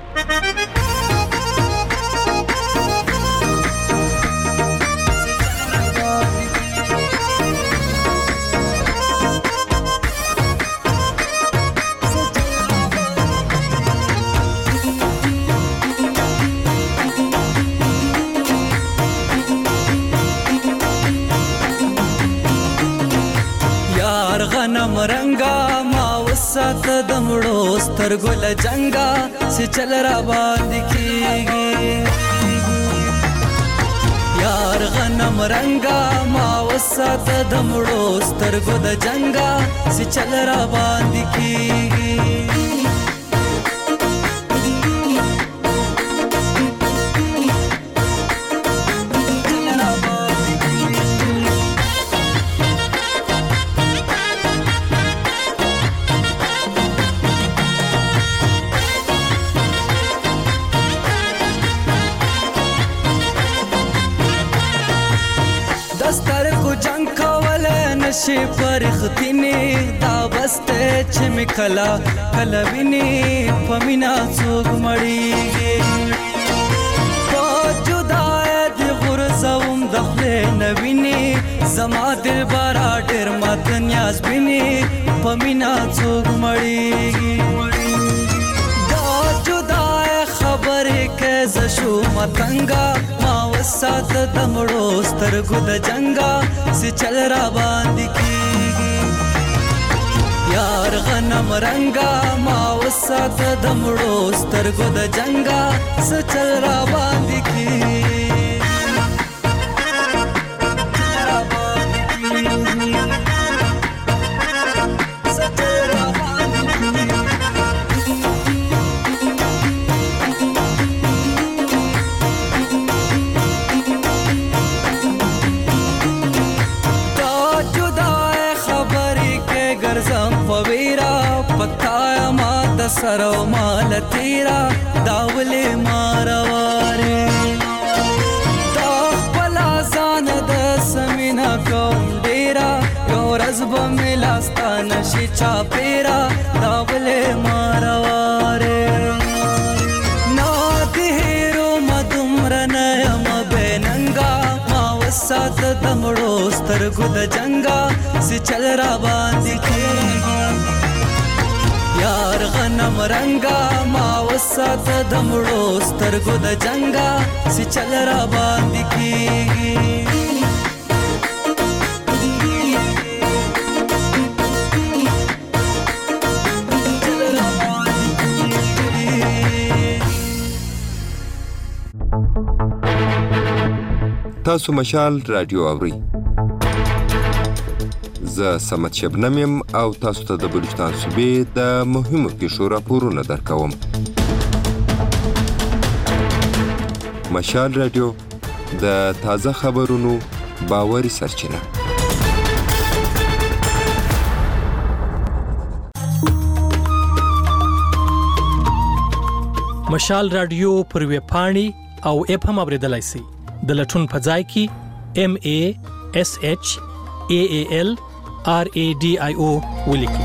رنگا ما وسات دمړو سترګل جنگا سي چل را باندې کیږي یار غنم رنگا ما وسات د مړو سترګو د جنگا سي چل را باندې کیږي شي پرختینه دا بسته چې مکلا کلوینه پمینا څوک مړیږي په جدای د غرزوم د خپل نوینه زما دل بارا ډېر مات نیاز بینه پمینا څوک مړیږي دا جدای خبره کې زشو متنګا ما وسات د مړو سترګو د جنگا سي چل را باندې کیږي یار غنم رنگا ما وسات د مړو سترګو د جنگا سي چل را باندې کیږي سرو مال تیرا داولې مارواره دا خپل ځان د سمینا کوم ډیرا یو رزب ملاستان شي چا پیرا داولې مارواره نو تیرو مدمر نه یم بننګا ما وسات د مړو سترګو د جنگا سي چل را باندې کیږي یار غنم رنگا ما وسات د مړو سترګو د جنگا سي چل را باندې کیږي تاسو مشال رادیو اورئ زه سمت شبنم یم او تاسو ته د بلوچستان صوبې د مهمو پیښو راپورونه درکوم. مشال رادیو د تازه خبرونو باوري سرچینه. مشال رادیو پر ویب پاڼې او اپ هم اوریدلای شئ. د لټون په ځای کې MASHAALRADIO ولیکئ.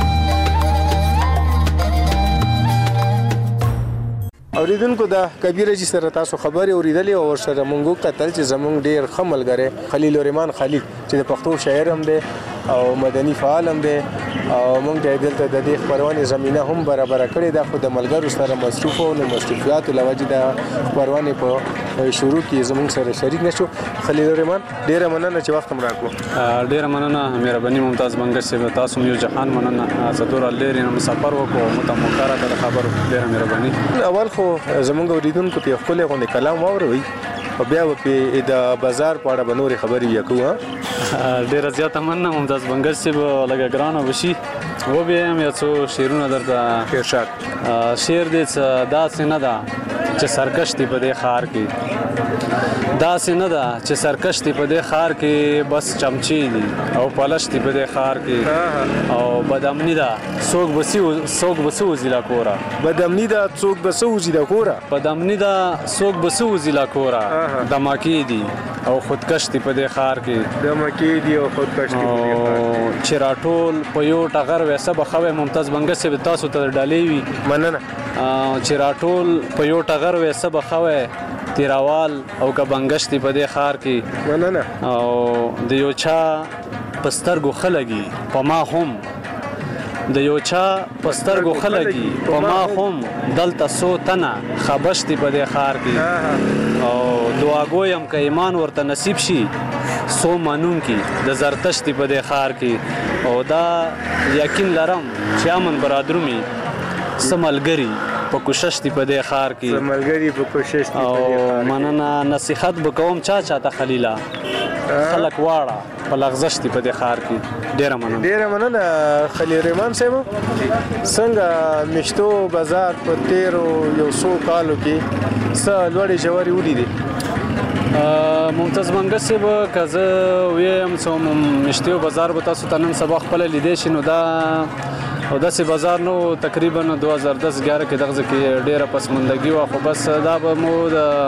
اوریدونکو د کبیر جی سره تاسو خبرې اوریدلې او ورسره مونږ کتل چې زمونږ ډیر خملګره خلیل الرحمن خلیل چې د پښتو شاعر هم دی او مدني فعال هم دی او مونږ ته دلته د دې خبرونه زمينه هم برابر کړې ده خو د ملګرو سره مصروف او مصروفیات لوجه د خبرونه په شروع کې زمونږ سره شریک نشو. خلیل الرحمن ډیر مننه چې وخت مو راکو. ډیر مننه مهرباني ممتاز بنګر صاحب تاسو یو جهان مننه صدور لري نو مسافر وکړو متموکره کړه خبر ډیر مهرباني. اول خو زمونږ اوریدونکو ته خپل غونډه کلام واوروي او بیا په د بازار په اړه بنوري خبرې وکړو. ډیر زیاته مننه ممتاز بنګر صاحب لګا ګرانه وشي و به هم یو څو شعرونه درته ارشاد. شعر دې داسې نه ده چې سرکش دی په دې ښار کې داسې نه ده چې سرکش دی په دې ښار کې بس چمچي دي او پلش دی په دې ښار کې او بدامني ده څوک بسو وزیلا کورا بدامني ده څوک بسو وزیلا کورا بدامني ده څوک بسو وزیلا کورا دماکی دي او خودکش دی په دې ښار کې دماکی دي او خودکش دی په دې ښار کې چې راټول په یو ټغر وسه بخوي ممتاز بنګر صاحب تاسو ته ډالې وي مننه چې راټول په یو ټغر وسه بخوي تیراوال او کبنګشتي په دې ښار کې مننه او د یو چا پسترګو خلګي په ما هم د یو چا پسترګو خلګي په ما هم دلته سو تنه خبشتي په دې ښار کې او دعاګویم که ایمان ورته نصیب شي سو مانون کې د زرتشتي په دې ښار کې او دا یقین لرم چې امن برادرومي سملګری په کوشش دی په دې ښار کې ملګری په کوشش دی په دې ښار او مننه نصیحت به کوم چاته خلیلا خلک واړه په لغزش دی په دې ښار کې ډیره مننه خلیل رحمان صاحب څنګه مشتو بازار په 13 یو 100 کالو کې څه لوړې ژورې ولیدې ممتاز منګه صاحب که زه ویم چې مشتو بازار به تاسو ته نن سبا خپله لیدی شي نو دا او داسې بازار نو تقریبا 2010-11 کې دغه کې ډیره پسماندګي وه خو بس دا به مو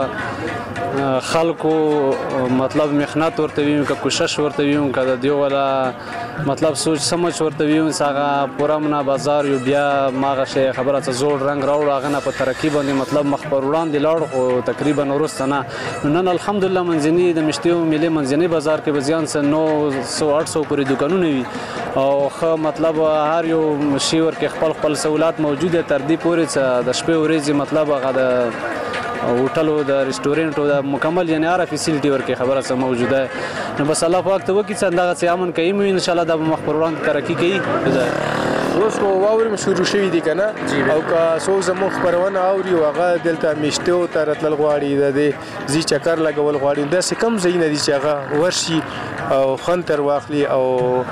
د خلکو مطلب محنت ورته ویم که کوشش ورته ویم که د دیو والا مطلب سوچ سمجھ ورته ویم هغه پوره منا بازار یو بیا ماغه شی خبره ته زوړ رنگ راوړ هغه نه په ترقی باندې مطلب مخ پر وړاندې لاړ خو تقریبا ورسته نه نن الحمدلله منځنی د مشتیو ملي منځنی بازار کې بزیان سه 900-800 پورې دکانونه وي او خو مطلب هر یو شی ورکه خپل سہولات موجوده تر دې پورې د شپې ورځې مطلب هغه د هوټل او د ریسټورانټ او د مکمل یعنی هر فیسیلیټي ورکه خبره سم موجوده نو بس الله پاک ته وکړي چې اندازه سي امن کوي ان شاء الله د مخبران ترقی کوي اوس خو واورم شروع شوی دي کنه او که څو زمو خبرونه اوري او هغه دلته مشتو تر تل غواړي د دې زی چکر لګول غواړي د څه کم زین دي چې هغه ورشي او خنتر واخلي او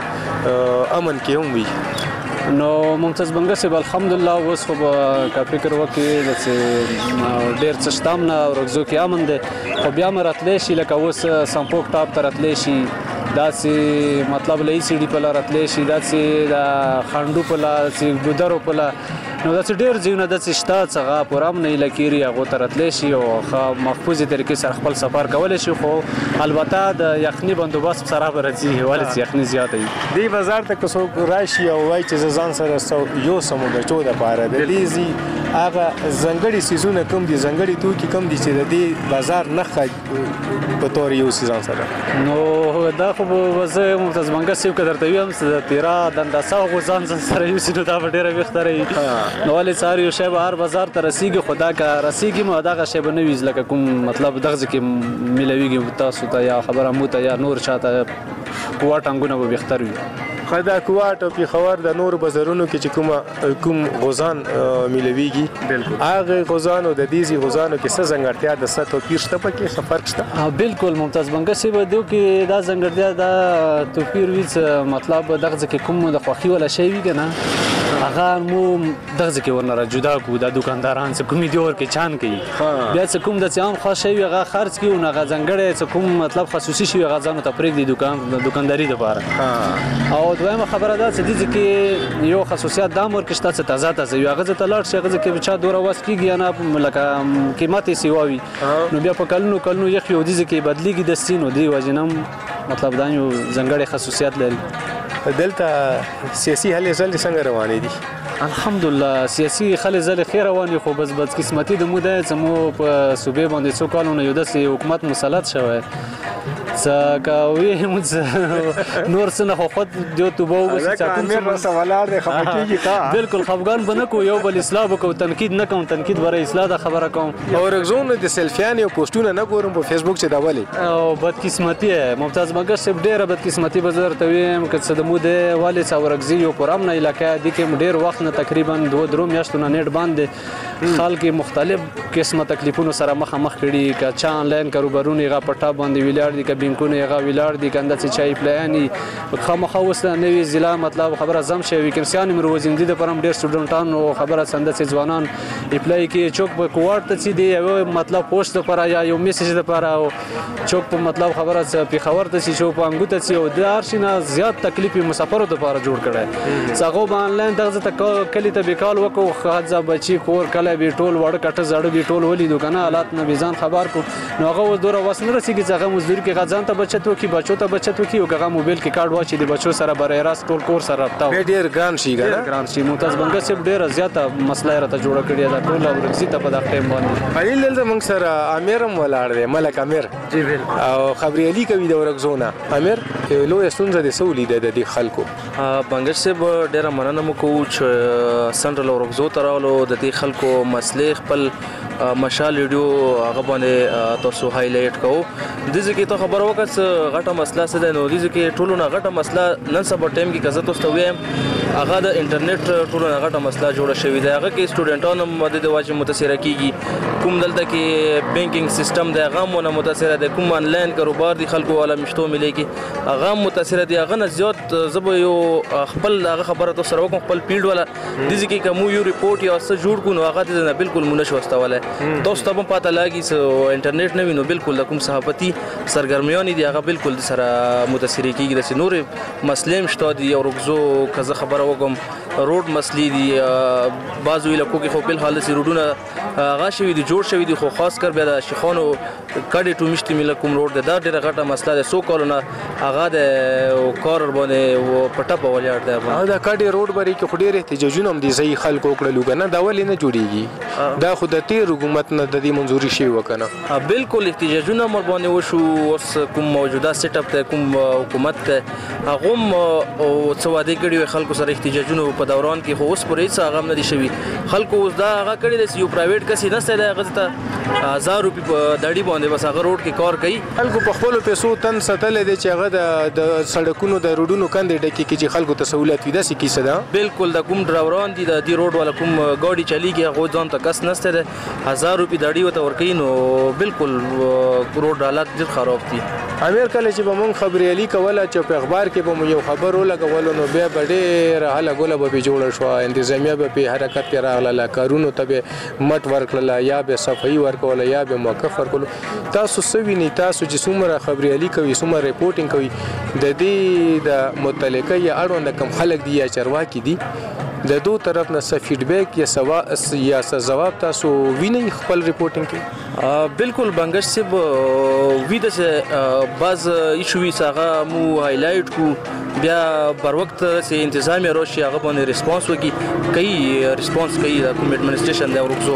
امن کې هم وي نو ممتاز بنګه صاحب الحمدلله اوس خو کا فکر وکړي چې ډیر څه شتام نه ورغزو کې امن دي خو بیا مراتلې شي لکه اوس سمپوک ټاپ تراتلې شي داسې مطلب لې سي ډي په لارتلې شي داسې د خندو په لا سي ګودرو په لا نو داسې ډیر ځایونه داسې شته څنګه پورام نه لکيري هغه تراتلې شي او محفوظ طریقې سره خپل سفر کولای شي خو البته د یخني بندوبست سره برځي ولې یخني زیاته وي دی بازار ته کوڅو راشي او وای چې ځان سره یو سمو بچو د پاره د لیزي هغه زنګړي سيزونه کوم دي زنګړي توکي کوم دي چې د دې بازار نه په تور یو سيزان سره نو دا خو وزه ممتاز منګه سیو کدر ته ویم چې تیرا دنداسا غوزان سره یو سینو دا ډیره وختره نو ولې ساری یو شی به هر بازار ته رسیږي خدا کا رسیږي مو دغه شی به نه ویز لکه کوم مطلب دغه کې ملويږي تاسو ته یا خبره مو ته یا نور چاته کوټنګونه به بهتر وي خدا کوټ او پیښور د نور بازارونو کې چې کوم غوزان ملويږي هغه غوزان او د دیزي غوزانو کې څه ځنګړتیا د ستو پیر شته پکې څه فرق شته بالکل ممتاز بنګه سی به دو کې دا ځنګړتیا دا تو پیر ویڅ مطلب دغه کې کوم د خوخي ولا شی وی کنه هغه مو دغه کې ورنه جدا کو د دکانداران څخه کومې دی ور کې چان کوي بیا څه کوم د عام خاص شی هغه خرڅ کی او هغه ځنګړې څه کوم مطلب خصوصي شی هغه ځانو ته پرېږ دی دکانداري لپاره او دویمه خبره ده چې دې کې یو خصوصیت د امر کې شته تازه یو هغه ته لاړ شي هغه کې چا دوره واس کیږي نه لکه قیمتي سیواوي نو بیا په کلونو یخ یو دې کې بدلیږي د سینو دی وجنم مطلب دا یو ځنګړې خصوصیت لري دلته سیاسي هلې ځلې څنګه روانې دي الحمدلله سیاسي خلې زلې خیر روانې خو بس بد قسمتي د موده چې مو په صوبې باندې څو کالونه یو داسې حکومت مسلط شوی څکاوي نور څنګه خو خود دیو توبو بس امیر رسا ولار دی خفقېږي کا بالکل خفغان بنه کو یو بل اصلاح وکاو تنقید نه کوم تنقید بره اصلاح د خبره کوم او رغزون د سلفیان او پوسټونه نه ګورم په فیسبوک چې دا ولي او بد قسمتي ممتاز مګر سب ډیره بد قسمتي بازار ته ویم که څه د موده والي څورغزي یو پرام نه علاقې د کې ډیر وخت نه تقریبا 2 میاشتونه نیټ باندې خلک مختلف قسمه تکلیفونو سره مخ کړي کا چا انلاین کاروبارونه غا پټا باندې ویلار دي ک بینکونه غا ویلار دي کنده چې چای پلاني خامخا وسه نوې ضلع مطلب خبره زم شي وکرسيان مروزندي د پرم ډیر سټوډنټان او خبره سند چې ځوانان اپلای کې چوک په کوارت ته دي یو مطلب پوسټ لپاره یا یو میسج لپاره او چوک په مطلب خبره په خبر ته شي په انګوته چې او د ارشنه زیات تکلیف مسافرو لپاره جوړ کړي څنګه په انلاین دغه ته کلی ته بیکال وکړو خاصه بچي کور کله به ټول وړ کټه زړه به ټول ولې دکانه حالات نه بيزان خبر کو نو هغه دوره وسنه رسیږي څنګه مزدوري کې غزان ته بچتو کې بچو ته بچتو کې او هغه موبایل کې کارت واچي د بچو سره بره راست ټول کور سره رابطه به ډیر ګران شي ګران شي ممتاز بنګه سب ډیر زیاته مسله راته جوړه کړی دا ټول ورغسي ته په دغه ټیم باندې خلیل دلته موږ سره امیرم ولاړ دی ملک امیر جی بالکل او خبري علي کوي د ورغزونه امیر لوی ستونزه د سولې د خلکو بنګش سب ډیر مننه مو کو چې سنټرل ورغزو ترالو د دې خلکو مسلې خپل مشال ویډیو هغه باندې تاسو هایلایټ کوو د دې کې ته خبر وکړه غټه مسله څه ده نو د دې کې ټولو نه غټه مسله نن سبا ټیم کې کزه تاسو ویم هغه د انټرنیټ ټولو غټه مسله جوړه شوې ده. هغه کې سټوډنټانو مدد واجب متاثر کیږي. کوم دلته کې بانکینګ سیستم د هغه مون متاثر ده. کوم آنلاین کاروبار دي خلکو والا مشتو مليږي هغه متاثر دي. هغه نه زیات زبو یو خپل هغه خبره تو سره وکم خپل پیډ والا د ځکه کوم یو ریپورت یا څه جوړ کو نو هغه د بالکل منشوستواله. تاسو ته پته لاګي سو انټرنیټ نه وینو بالکل د کوم صحافتي سرګرمیان دي هغه بالکل سره متاثر کیږي. د نور مسلم شته دي او رغزو کزه خبره وکم روډ مسلې دي بعضو علاقو کې خو په حال سي روډونه هغه شوی دي جوړ شوی دي خو خاص کر بیا د شیخانو کډې ټو مشتي مل کوم روډ ده ډېره غټه مسله ده. سو کولونه هغه د کار باندې پټه په ولیاړ ده. دا کډې روډ بری کې خډيره احتجاجونه هم دي ځای خلکو کړلو کنه دا ولې نه جوړیږي دا خو د تیر حکومت نه د دې منځوري شي وکنه بالکل احتجاجونه مر باندې وشو. اوس کوم موجوده سیټ اپ ته کوم حکومت ته هغه او څو واده کړي خلکو سره احتجاجونه په دوران کې خو اوس پرې څه هغه نه دي شوی. خلکو اوس دا هغه کړي د یو پرایویټ کسي نه ستای هغه ته 1000 روپۍ په دړي باندې بس هغه روډ کې کار کوي. خلکو په خپل پیسو تن ستل دي چې هغه د سړکونو د روډونو کندې ډکې کې چې خلکو ته سہولت وي دا سې کیسه ده. بالکل د کوم ډرایوران دي د دې روډ والا کوم ګاډي چلیږي هغه ځان ته کس نسته ده 1000 روپۍ دړي وته ورکې نو بالکل روډ حالات ډېر خراب دي. امیر کله چې به مونږ خبري علي کوله چې په اخبار کې به یو خبر ولګول نو بیا ډېر حاله ګوله به جوړ شو انتظامیه به په حرکت کې راغله کارونو ته به مټ ورکړله یا به صفایي ورکول یا به موقف ورکول. تاسو سویني تاسو چې څومره خبري علي کوي څومره ریپورتینګ کوي د دې د متعلقه یا اړوند کم خلک دي یا چرواکي دي د دوه طرف نه څه فیډبیک یا څه جواب تاسو وینئ خپل ریپورتینګ کې؟ بالکل بنگش صاحب ویده سے بعض ایشوی ساغه مو هایلایټ کو بیا بر وخت سه انتظامی روشي هغه باندې ریسپانس وکي کوي ریسپانس کوي د کوم اډمنسټریشن د ورغزو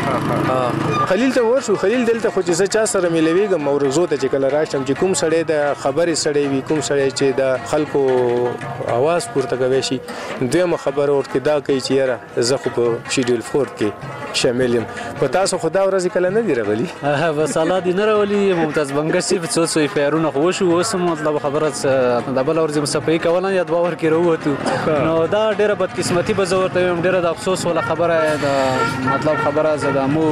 ولا خلیل ته ورشو. خلیل دلته خو چې چا سره ملويګم ورغزو ته چې کله راشم چې کوم سړی د خبرې سړی وي کوم سړی چې د خلکو आवाज پورته کوي شي دویمه خبره ورته دا کوي چې یاره زه خو په شیډول 4 کې شامل یم. په تاسو خدا ورځ کله نه دی راغلی؟ بس الله دې نه راولي. ممتاز بنگش صاحب څو فیرونه خو شو اوس مطلب خبره د بل ورځ مصفي کوله یا دوه ور کې وروته نو دا ډیره بدقسمتي به زه ورته یم ډیره د افسوس ولا خبره د مطلب خبره زدمو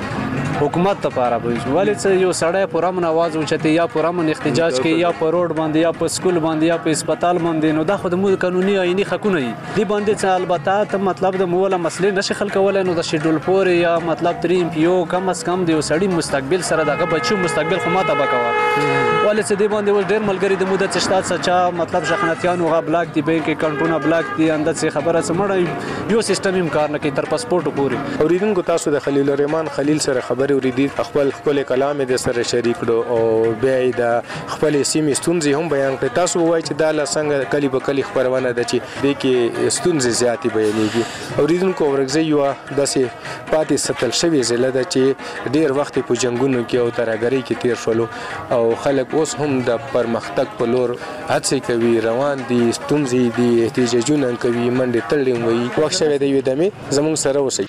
حکومت ته پاره وایي ولې چې یو سړی پرامن आवाज اوچته یا پرامن احتجاج کوي یا په روډ باندې یا په سکول باندې یا په هسپتال باندې نو دا خو د مو قانوني آئینی حقونه دي. دی باندې چې البته ته مطلب د مولا مسلې نشي خلک ولې نو د شیډول 4 یا مطلب 3 MPO کم از کم د سړی مستقبل سره دغه بچو مستقبل خو ماته بکوا ولې چې دی باندې ول ډیر ملګری د مدت شتات سچا مطلب شخناتیان او بلاک دی بانک اکاونټونه بلاک دی اندد څه خبره سمړ یو سیستم هم کار نه کوي تر پاسپورت پوري. اوریدونکو تاسو د خلیل الرحمن خلیل سره خبرې اوریدي خپل کلام د سره شریک کړو او بیا د خپل سیمې ستونزې هم بیان کړې. تاسو وایي چې دا لسنګ کلی په کلی خبرونه ده چې د کې ستونزې زیاتې بیانېږي. اوریدونکو ورغزي یو داسې پاتې ستل شوی ضلع ده چې ډیر وخت په جنگونو کې او ترهګرۍ کې تیر شولو او خلک اوس هم د پرمختګ په لور هڅې کوي روان دي ستونزې دي احتجاجونه کوي منډې تړلې وي. وخت شوی دی یو دمه زموږ سره اوسئ.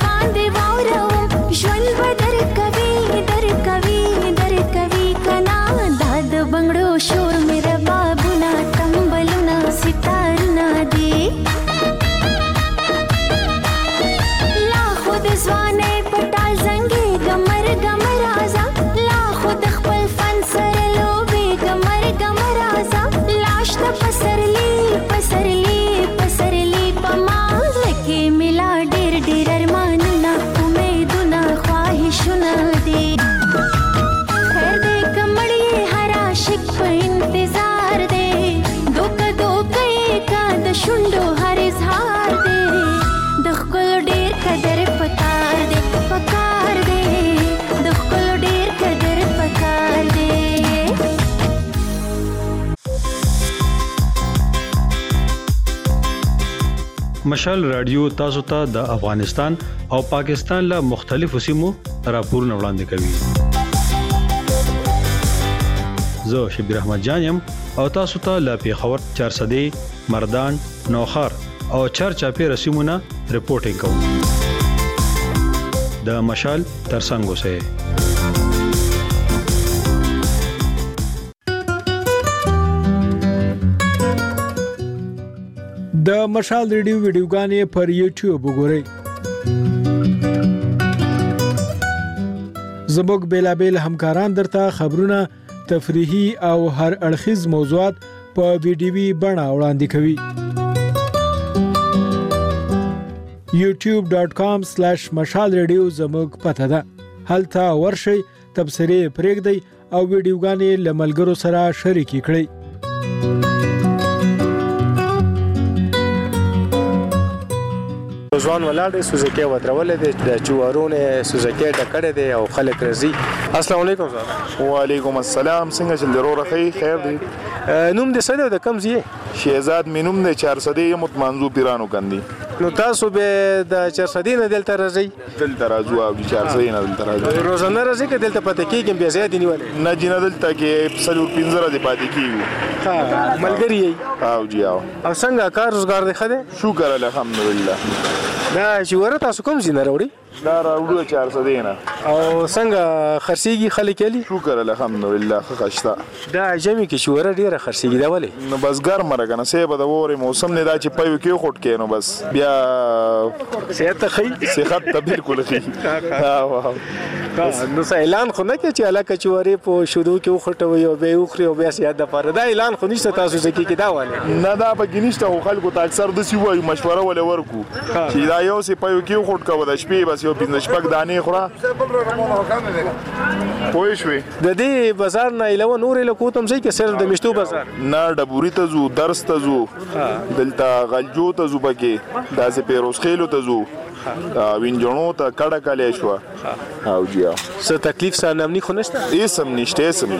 ژوند بدر کوي در کوي کنا مشال رادیو تاسو ته د افغانستان او پاکستان له مختلفو سیمو راپورونه وړاندې کوي. زه شبیر احمد جان یم او تاسو ته له پیښور 400 مردان نوخار او چارچاپیره سیمونه رپورټینګ کوم. د مشال ترڅنګ اوسئ. د مشال ریډیو ویډیوګانې پر یوټیوب وګورئ. زموږ بیلابیل همکاران درته خبرونه، تفریحي او هر اړخیز موضوعات په ویډیوي بڼه وړاندې کوي. youtube.com/mashalradio زموږ پته ده. هلته ورشئ، تبصرې پرېږدئ او ویډیوګانې له ملګرو سره شریکې کړئ. ځوان ولاړ سوزکې ودرولې دي د چوارونه سوزکې ډکړې دي او خلک راځي. السلام علیکم. وعلیکم السلام. څنګه چل دی ورو خیر دی؟ نوم دې څه دی د کم ځای؟ شهزاد مینوم نه 400 یم منظور پیرانو کندي. نو تاسو به د 400 نه دلته راځي؟ دلته راځو او 400 نه دلته راځو. روزانه راځي که دلته پاتې کېږم بیا زیات نیولې؟ نه جنا دلته کې سلور 15 دی پاتې کیږي. ها ملګری یې؟ او جی او څنګه کار روزګار دی خده؟ شکر الحمدلله. دا چې ورته تاسو کوم ځای نه راوړي؟ دا راوړو 400 نه. او څنګه خرڅيږي خلک یې؟ شکر الحمدلله خښتا. دا جمع کې شوره ډیره خرڅيږي دا ولې؟ نو بس ګرم راکنه سه به د ووري موسم نه دا چې پيو کې خټ کې نو بس بیا صحت ته خي صحت ته بالکل خي. نو اعلان خو نه کې چې علاقه چوره په شودو کې وخټوي او به وخري او بیا سیاده لپاره دا اعلان خو نشته تاسو ځکه کې دا والے نه دا به ګنيشته خلکو ته اکثر د سی وایي مشوره ولې ورکو چې دا یو سی پيو کې خټ کا د شپې بس یو 15 شپږ دانې خورا پوه شوې. د دې بازار نه علاوه نور له کوتم ځای کې صرف د مشتو بازار نه ډبوري ته زو درس ته زو دلته غلجو ته زو بګي داسې پیروز خېلو ته زو وینجونو ته کډه کالې شو او جیا څه تکلیف سره نمنې خو نشته؟ ایسم نشته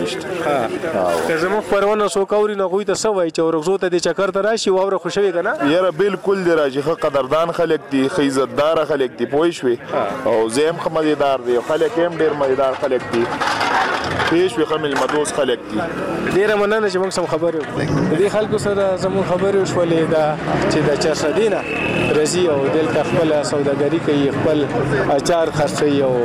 که زموږ پرونه سو کوري نه غوي ته سوای چې ورغزو ته د چکر ته راشي او ور خوشوي کنه یاره بالکل دی راځي خو قدردان خلک دي خیزتدار خلک دي پوه شوي او زم خمدار دي خلک هم ډیر مزیدار خلک دي پیش وي خمل مدوس خلک دي. ډیره مننه چې موږ سم خبرو دې خلکو سره زموږ خبرو شولې دا چې د 400 نه رزي او دلته خپل سوداګري کوي خپل اچار خرڅي او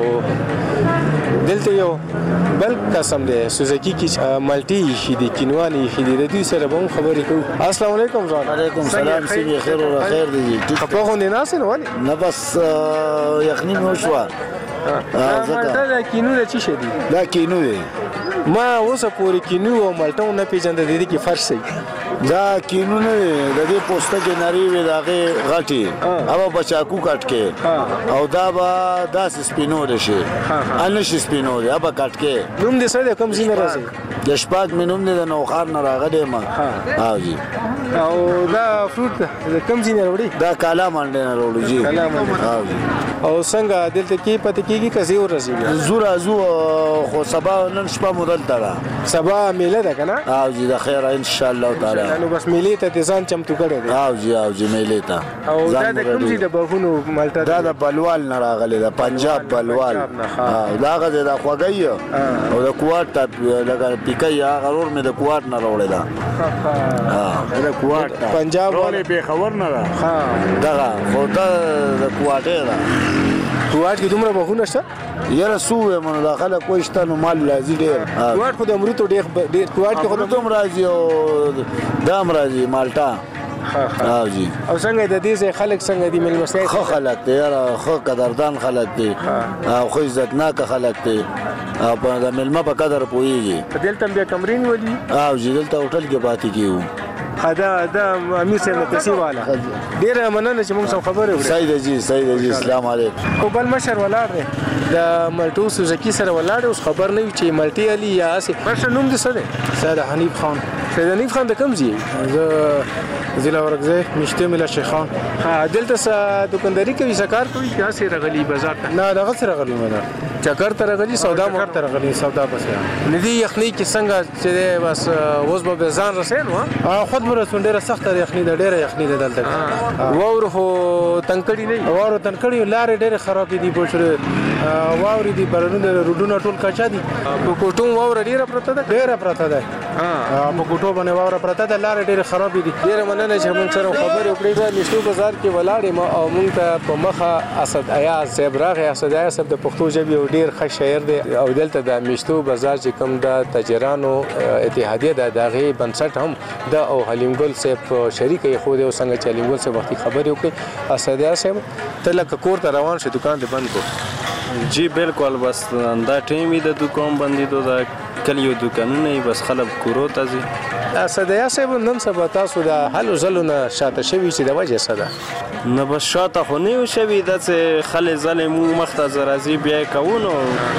دلته یو بل قسم دی سوزکی کی مالټي شیدي کینوانی شیدي د دې سره به خبرې کوو. السلام علیکم ځان. علیکم سلام. سیدی خیر او خیر دی. په خو نه ناس نه ولې نه بس یخنی مو شو. مالټه د کینو د چی شیدي؟ دا کینو دی. ما اوسه پوری کینو او مالټه نه پیژند د دې کې فرق شي. دا کینو نه د دې پوسټه کې نری وي داغه غټي او بچاکو کټ کې او دا با داس سپینو شي ان شي سپینو دی ابا کټ کې. نوم دې سره کوم ځای راځي؟ د شپږ مینوم نه د نوخار نه راغلی ما. او جی او دا فروټ کوم ځای نه وروړي؟ دا کالا منډه نه وروړي جی. او جی او څنګه دلته کې پته کېږي کزي ور رسیږي؟ زور ازو خو سبا نن شپه مودل ترا سبا میله ده کنه؟ او جی د خیر ان شاء الله تعالی. نو بس میله ته ځان چمتو کړی دی. او جی میله ته. او دا د کوم ځای د بغونو مالټا؟ دا د بلوال نه راغلی د پنجاب بلوال. دا غزه د خوګي او د کوټ ته لګا پیکای غرور مې د کوټ نه راوړی دا. د کوټ پنجاب ولې به خبر نه را. دا خو دا د کوټه ده. کوټ کې دومره بغونه شته؟ یاره سوې مونږ داخله کوی شته نو مال لازم ډیر. کوټ خو د امرتو ډیر کوټ کې خو د دوم راځي او دام راځي مالټا. او جی او څنګه د دې خلک څنګه دي ملمسای؟ خو خلک دي یاره خو قدردان خلک دي او خو عزتناک خلک دي او په د ملما په قدر پويږي. دلته بیا کمرین ولي؟ او جی دلته هوټل کې پاتې کیو. دا امیر صاحب نه تسی والا ډیره مننه چې موږ سم خبرې وکړو. سید جی السلام علیکم. او بل مشر ولاړ دی د مالټو سوزکی سره ولاړ اوس خبر نه وي چې مالټي علي یا اسې. پښه نوم دې څه دی؟ سید حنیف خان. سید حنیف خان د کوم ځای زه ضلع ورکزی مشته ملا شیخ خان. دلته دکانداري کوي سکار کوي یا سي رغلی بازار ته؟ نه دغه سره رغلی مده چکر ته رغلی سودا مو ته رغلی سودا پسې ندی یخنی کې څنګه چې بس اوس به ځان رسین و خود مر ډیره سخت یخنی ده ډیره یخنی ده دلته وور خو تنکړی نه وور تنکړی لارې ډیره خراب دي بوشره واورې دي برنونه روډونه ټول کچا دي په کوټوم وور ډیره پرته ده په کوټو باندې وور پرته ده لارې ډیره خراب دي ډیره مننه چې موږ سره خبرې وکړې دا مشتو بازار کې ولاړې ما او موږ ته په مخه اسد ایاز صاحب راغی اسد ایاز صاحب د پښتو ژبې ډیر ښه شاعر دی او دلته د مشتو بازار چې کوم د تاجرانو اتحادیه د دغه بنسټ هم د او حلیم ګل صاحب شریک یې خو د څنګه چې حلیم ګل صاحب وختي خبرې وکړي اسد ایاز صاحب ته لکه کور ته روان شو دکان دې بند کو جی بالکل بس دا ټیم د دکان بندیدو دا کلیو دکانونه بس خلک کورو ته ځي اسد ایاز صاحب نن سبا تاسو د حل زلونه شاته شوی چې د وجه صدا نه بس شاته خو نه شوی د خل ظلمو مخته زرازي بیا کوونو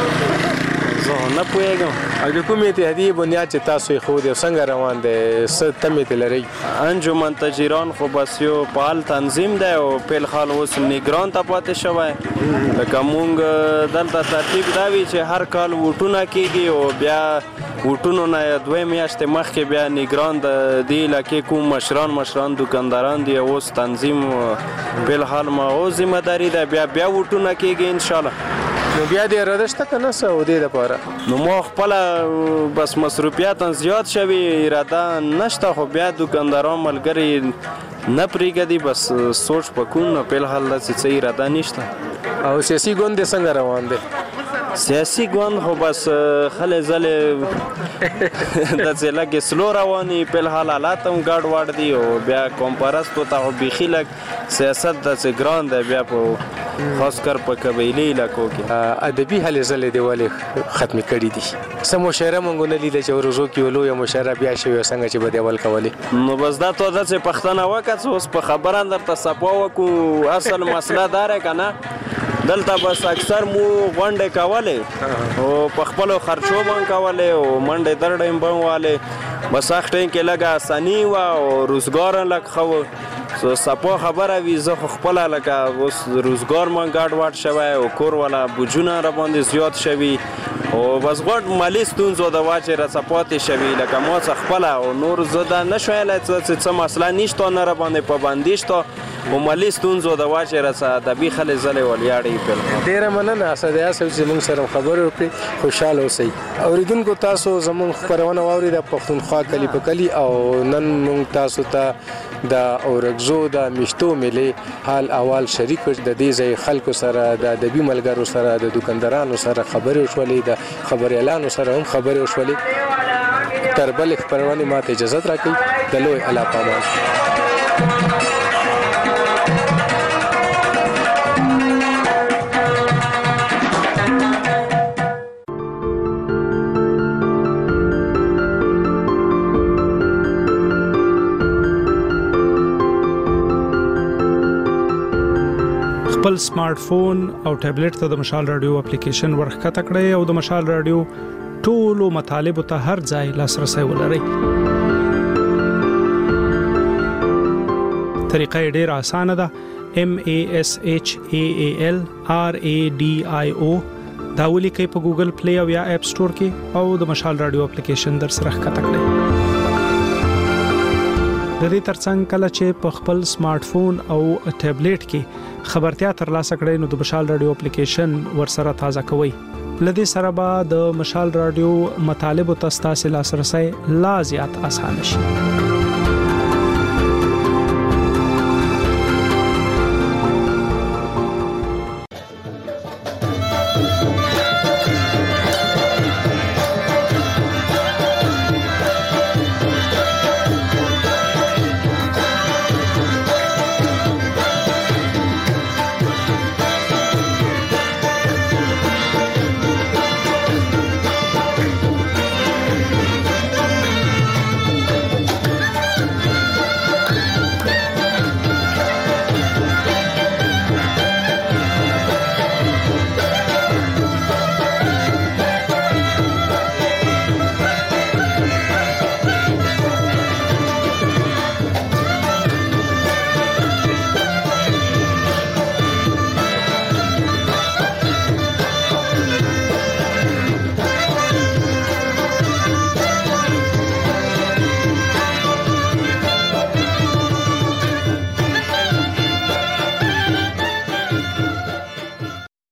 زه نه پوهیږم او د کومې اتحادیې بنیاد چې تاسو یې خو د څنګه روان دی څه تمې ته لرئ انجمن تاجران خو بس یو فعال تنظیم دی او فعل حال اوس نگران ته پاتې شوی لکه مونږ دلته ترتیب دا وي چې هر کال ووټونه کیږي او بیا ووټونو نه 2 میاشتې مخکې بیا نگران د دې علاقې کوم مشران دکانداران دي اوس تنظیم فعل حال ما او ذمہ داری ده بیا ووټونه کیږي ان شاء الله نو بیا دې اراده شته که نه څه و دې دپاره نو ما خپله بس مصروفیات زیات شوي اراده نشته خو بیا دکانداران ملګري نه پرېږدي بس سوچ پکون نو فلحال داسې څه اراده نشته او سیاسي ګوند یې څنګه روان دی سیاسي ګوند خو بس خلې ځلې داسې لږې سلو رواني فلحال حالات هم ګډ وډ دي او بیا قوم پرستو ته خو بیخي لږ سیاست داسې ګران دی بیا په خاص کر په قبایلي علاقو کې ادبي هلې ځلې دې ولې ختمې کړي دي څه مشاعره موږ ونه لیده چې ورځو کې لویه مشاعره بیا شوې څنګه چې به دې اول کولې نو بس دا تو داسې پښتنه وکړه اوس په خبره درته صفا وکړو اصل مسله دا دی که نه دلته بس اکثر مو غونډې کولې او په خپلو خرچو باندې کولې او منډې درډې هم بنوالې بس هغه ټایم کې لږه اساني وه او روزګار لږ ښه و صفا خبره وي زه خو خپله لکه اوس روزګار ما ګډ وډ شوی او کور والا بوجونه راباندې زیات شوي او بس غټ مالي ستونزو د واچې راڅه پاتې شوي لکه ما څه خپله او نور زه دا نه شو ویلی څه مسله نشته نه راباندې پابندي شته او مالي ستونزو د واچې راڅه ادبي خلې ځلې ولیاړې بالکل ډېره مننه اسد ایاز صاحب چې موږ سره خبرې وکړې خوشحاله اوسئ اورېدونکو تاسو زموږ خپرونه واورېده پښتونخوا کلي په کلي او نن موږ تاسو ته د اورګزو د مشتو میلې حال احوال شریک د دې ځای خلکو سره د ادبي ملګرو سره د دکاندارانو سره خبرې وشولې د خبریالانو سره هم خبرې وشولې تر بلې خپرونې ماته اجازه راکړئ د لوی الله پامان خپل سمارټ فون او ټابلیټ ته د مشال رادیو اپلیکیشن ورخکته کړئ او د مشال رادیو ټولو مطالبه ته هر ځای لاسرسي ولرئ. طریقه ډېره اسانه ده. MASHAAL RADIO دا ولیکئ په ګوګل پلی او یا اپ سٹور کې او د مشال رادیو اپلیکیشن در سره ښکته کړئ. د دې ترڅنګ کله چې په خپل سمارټ فون او ټابلیټ کې خبرتیا ترلاسه کړئ نو د مشال رادیو اپلیکیشن ورسره تازه کوئ. لدې سره به د مشال رادیو مطالب او تاسو لاسرسي لا زیات اسانه شي.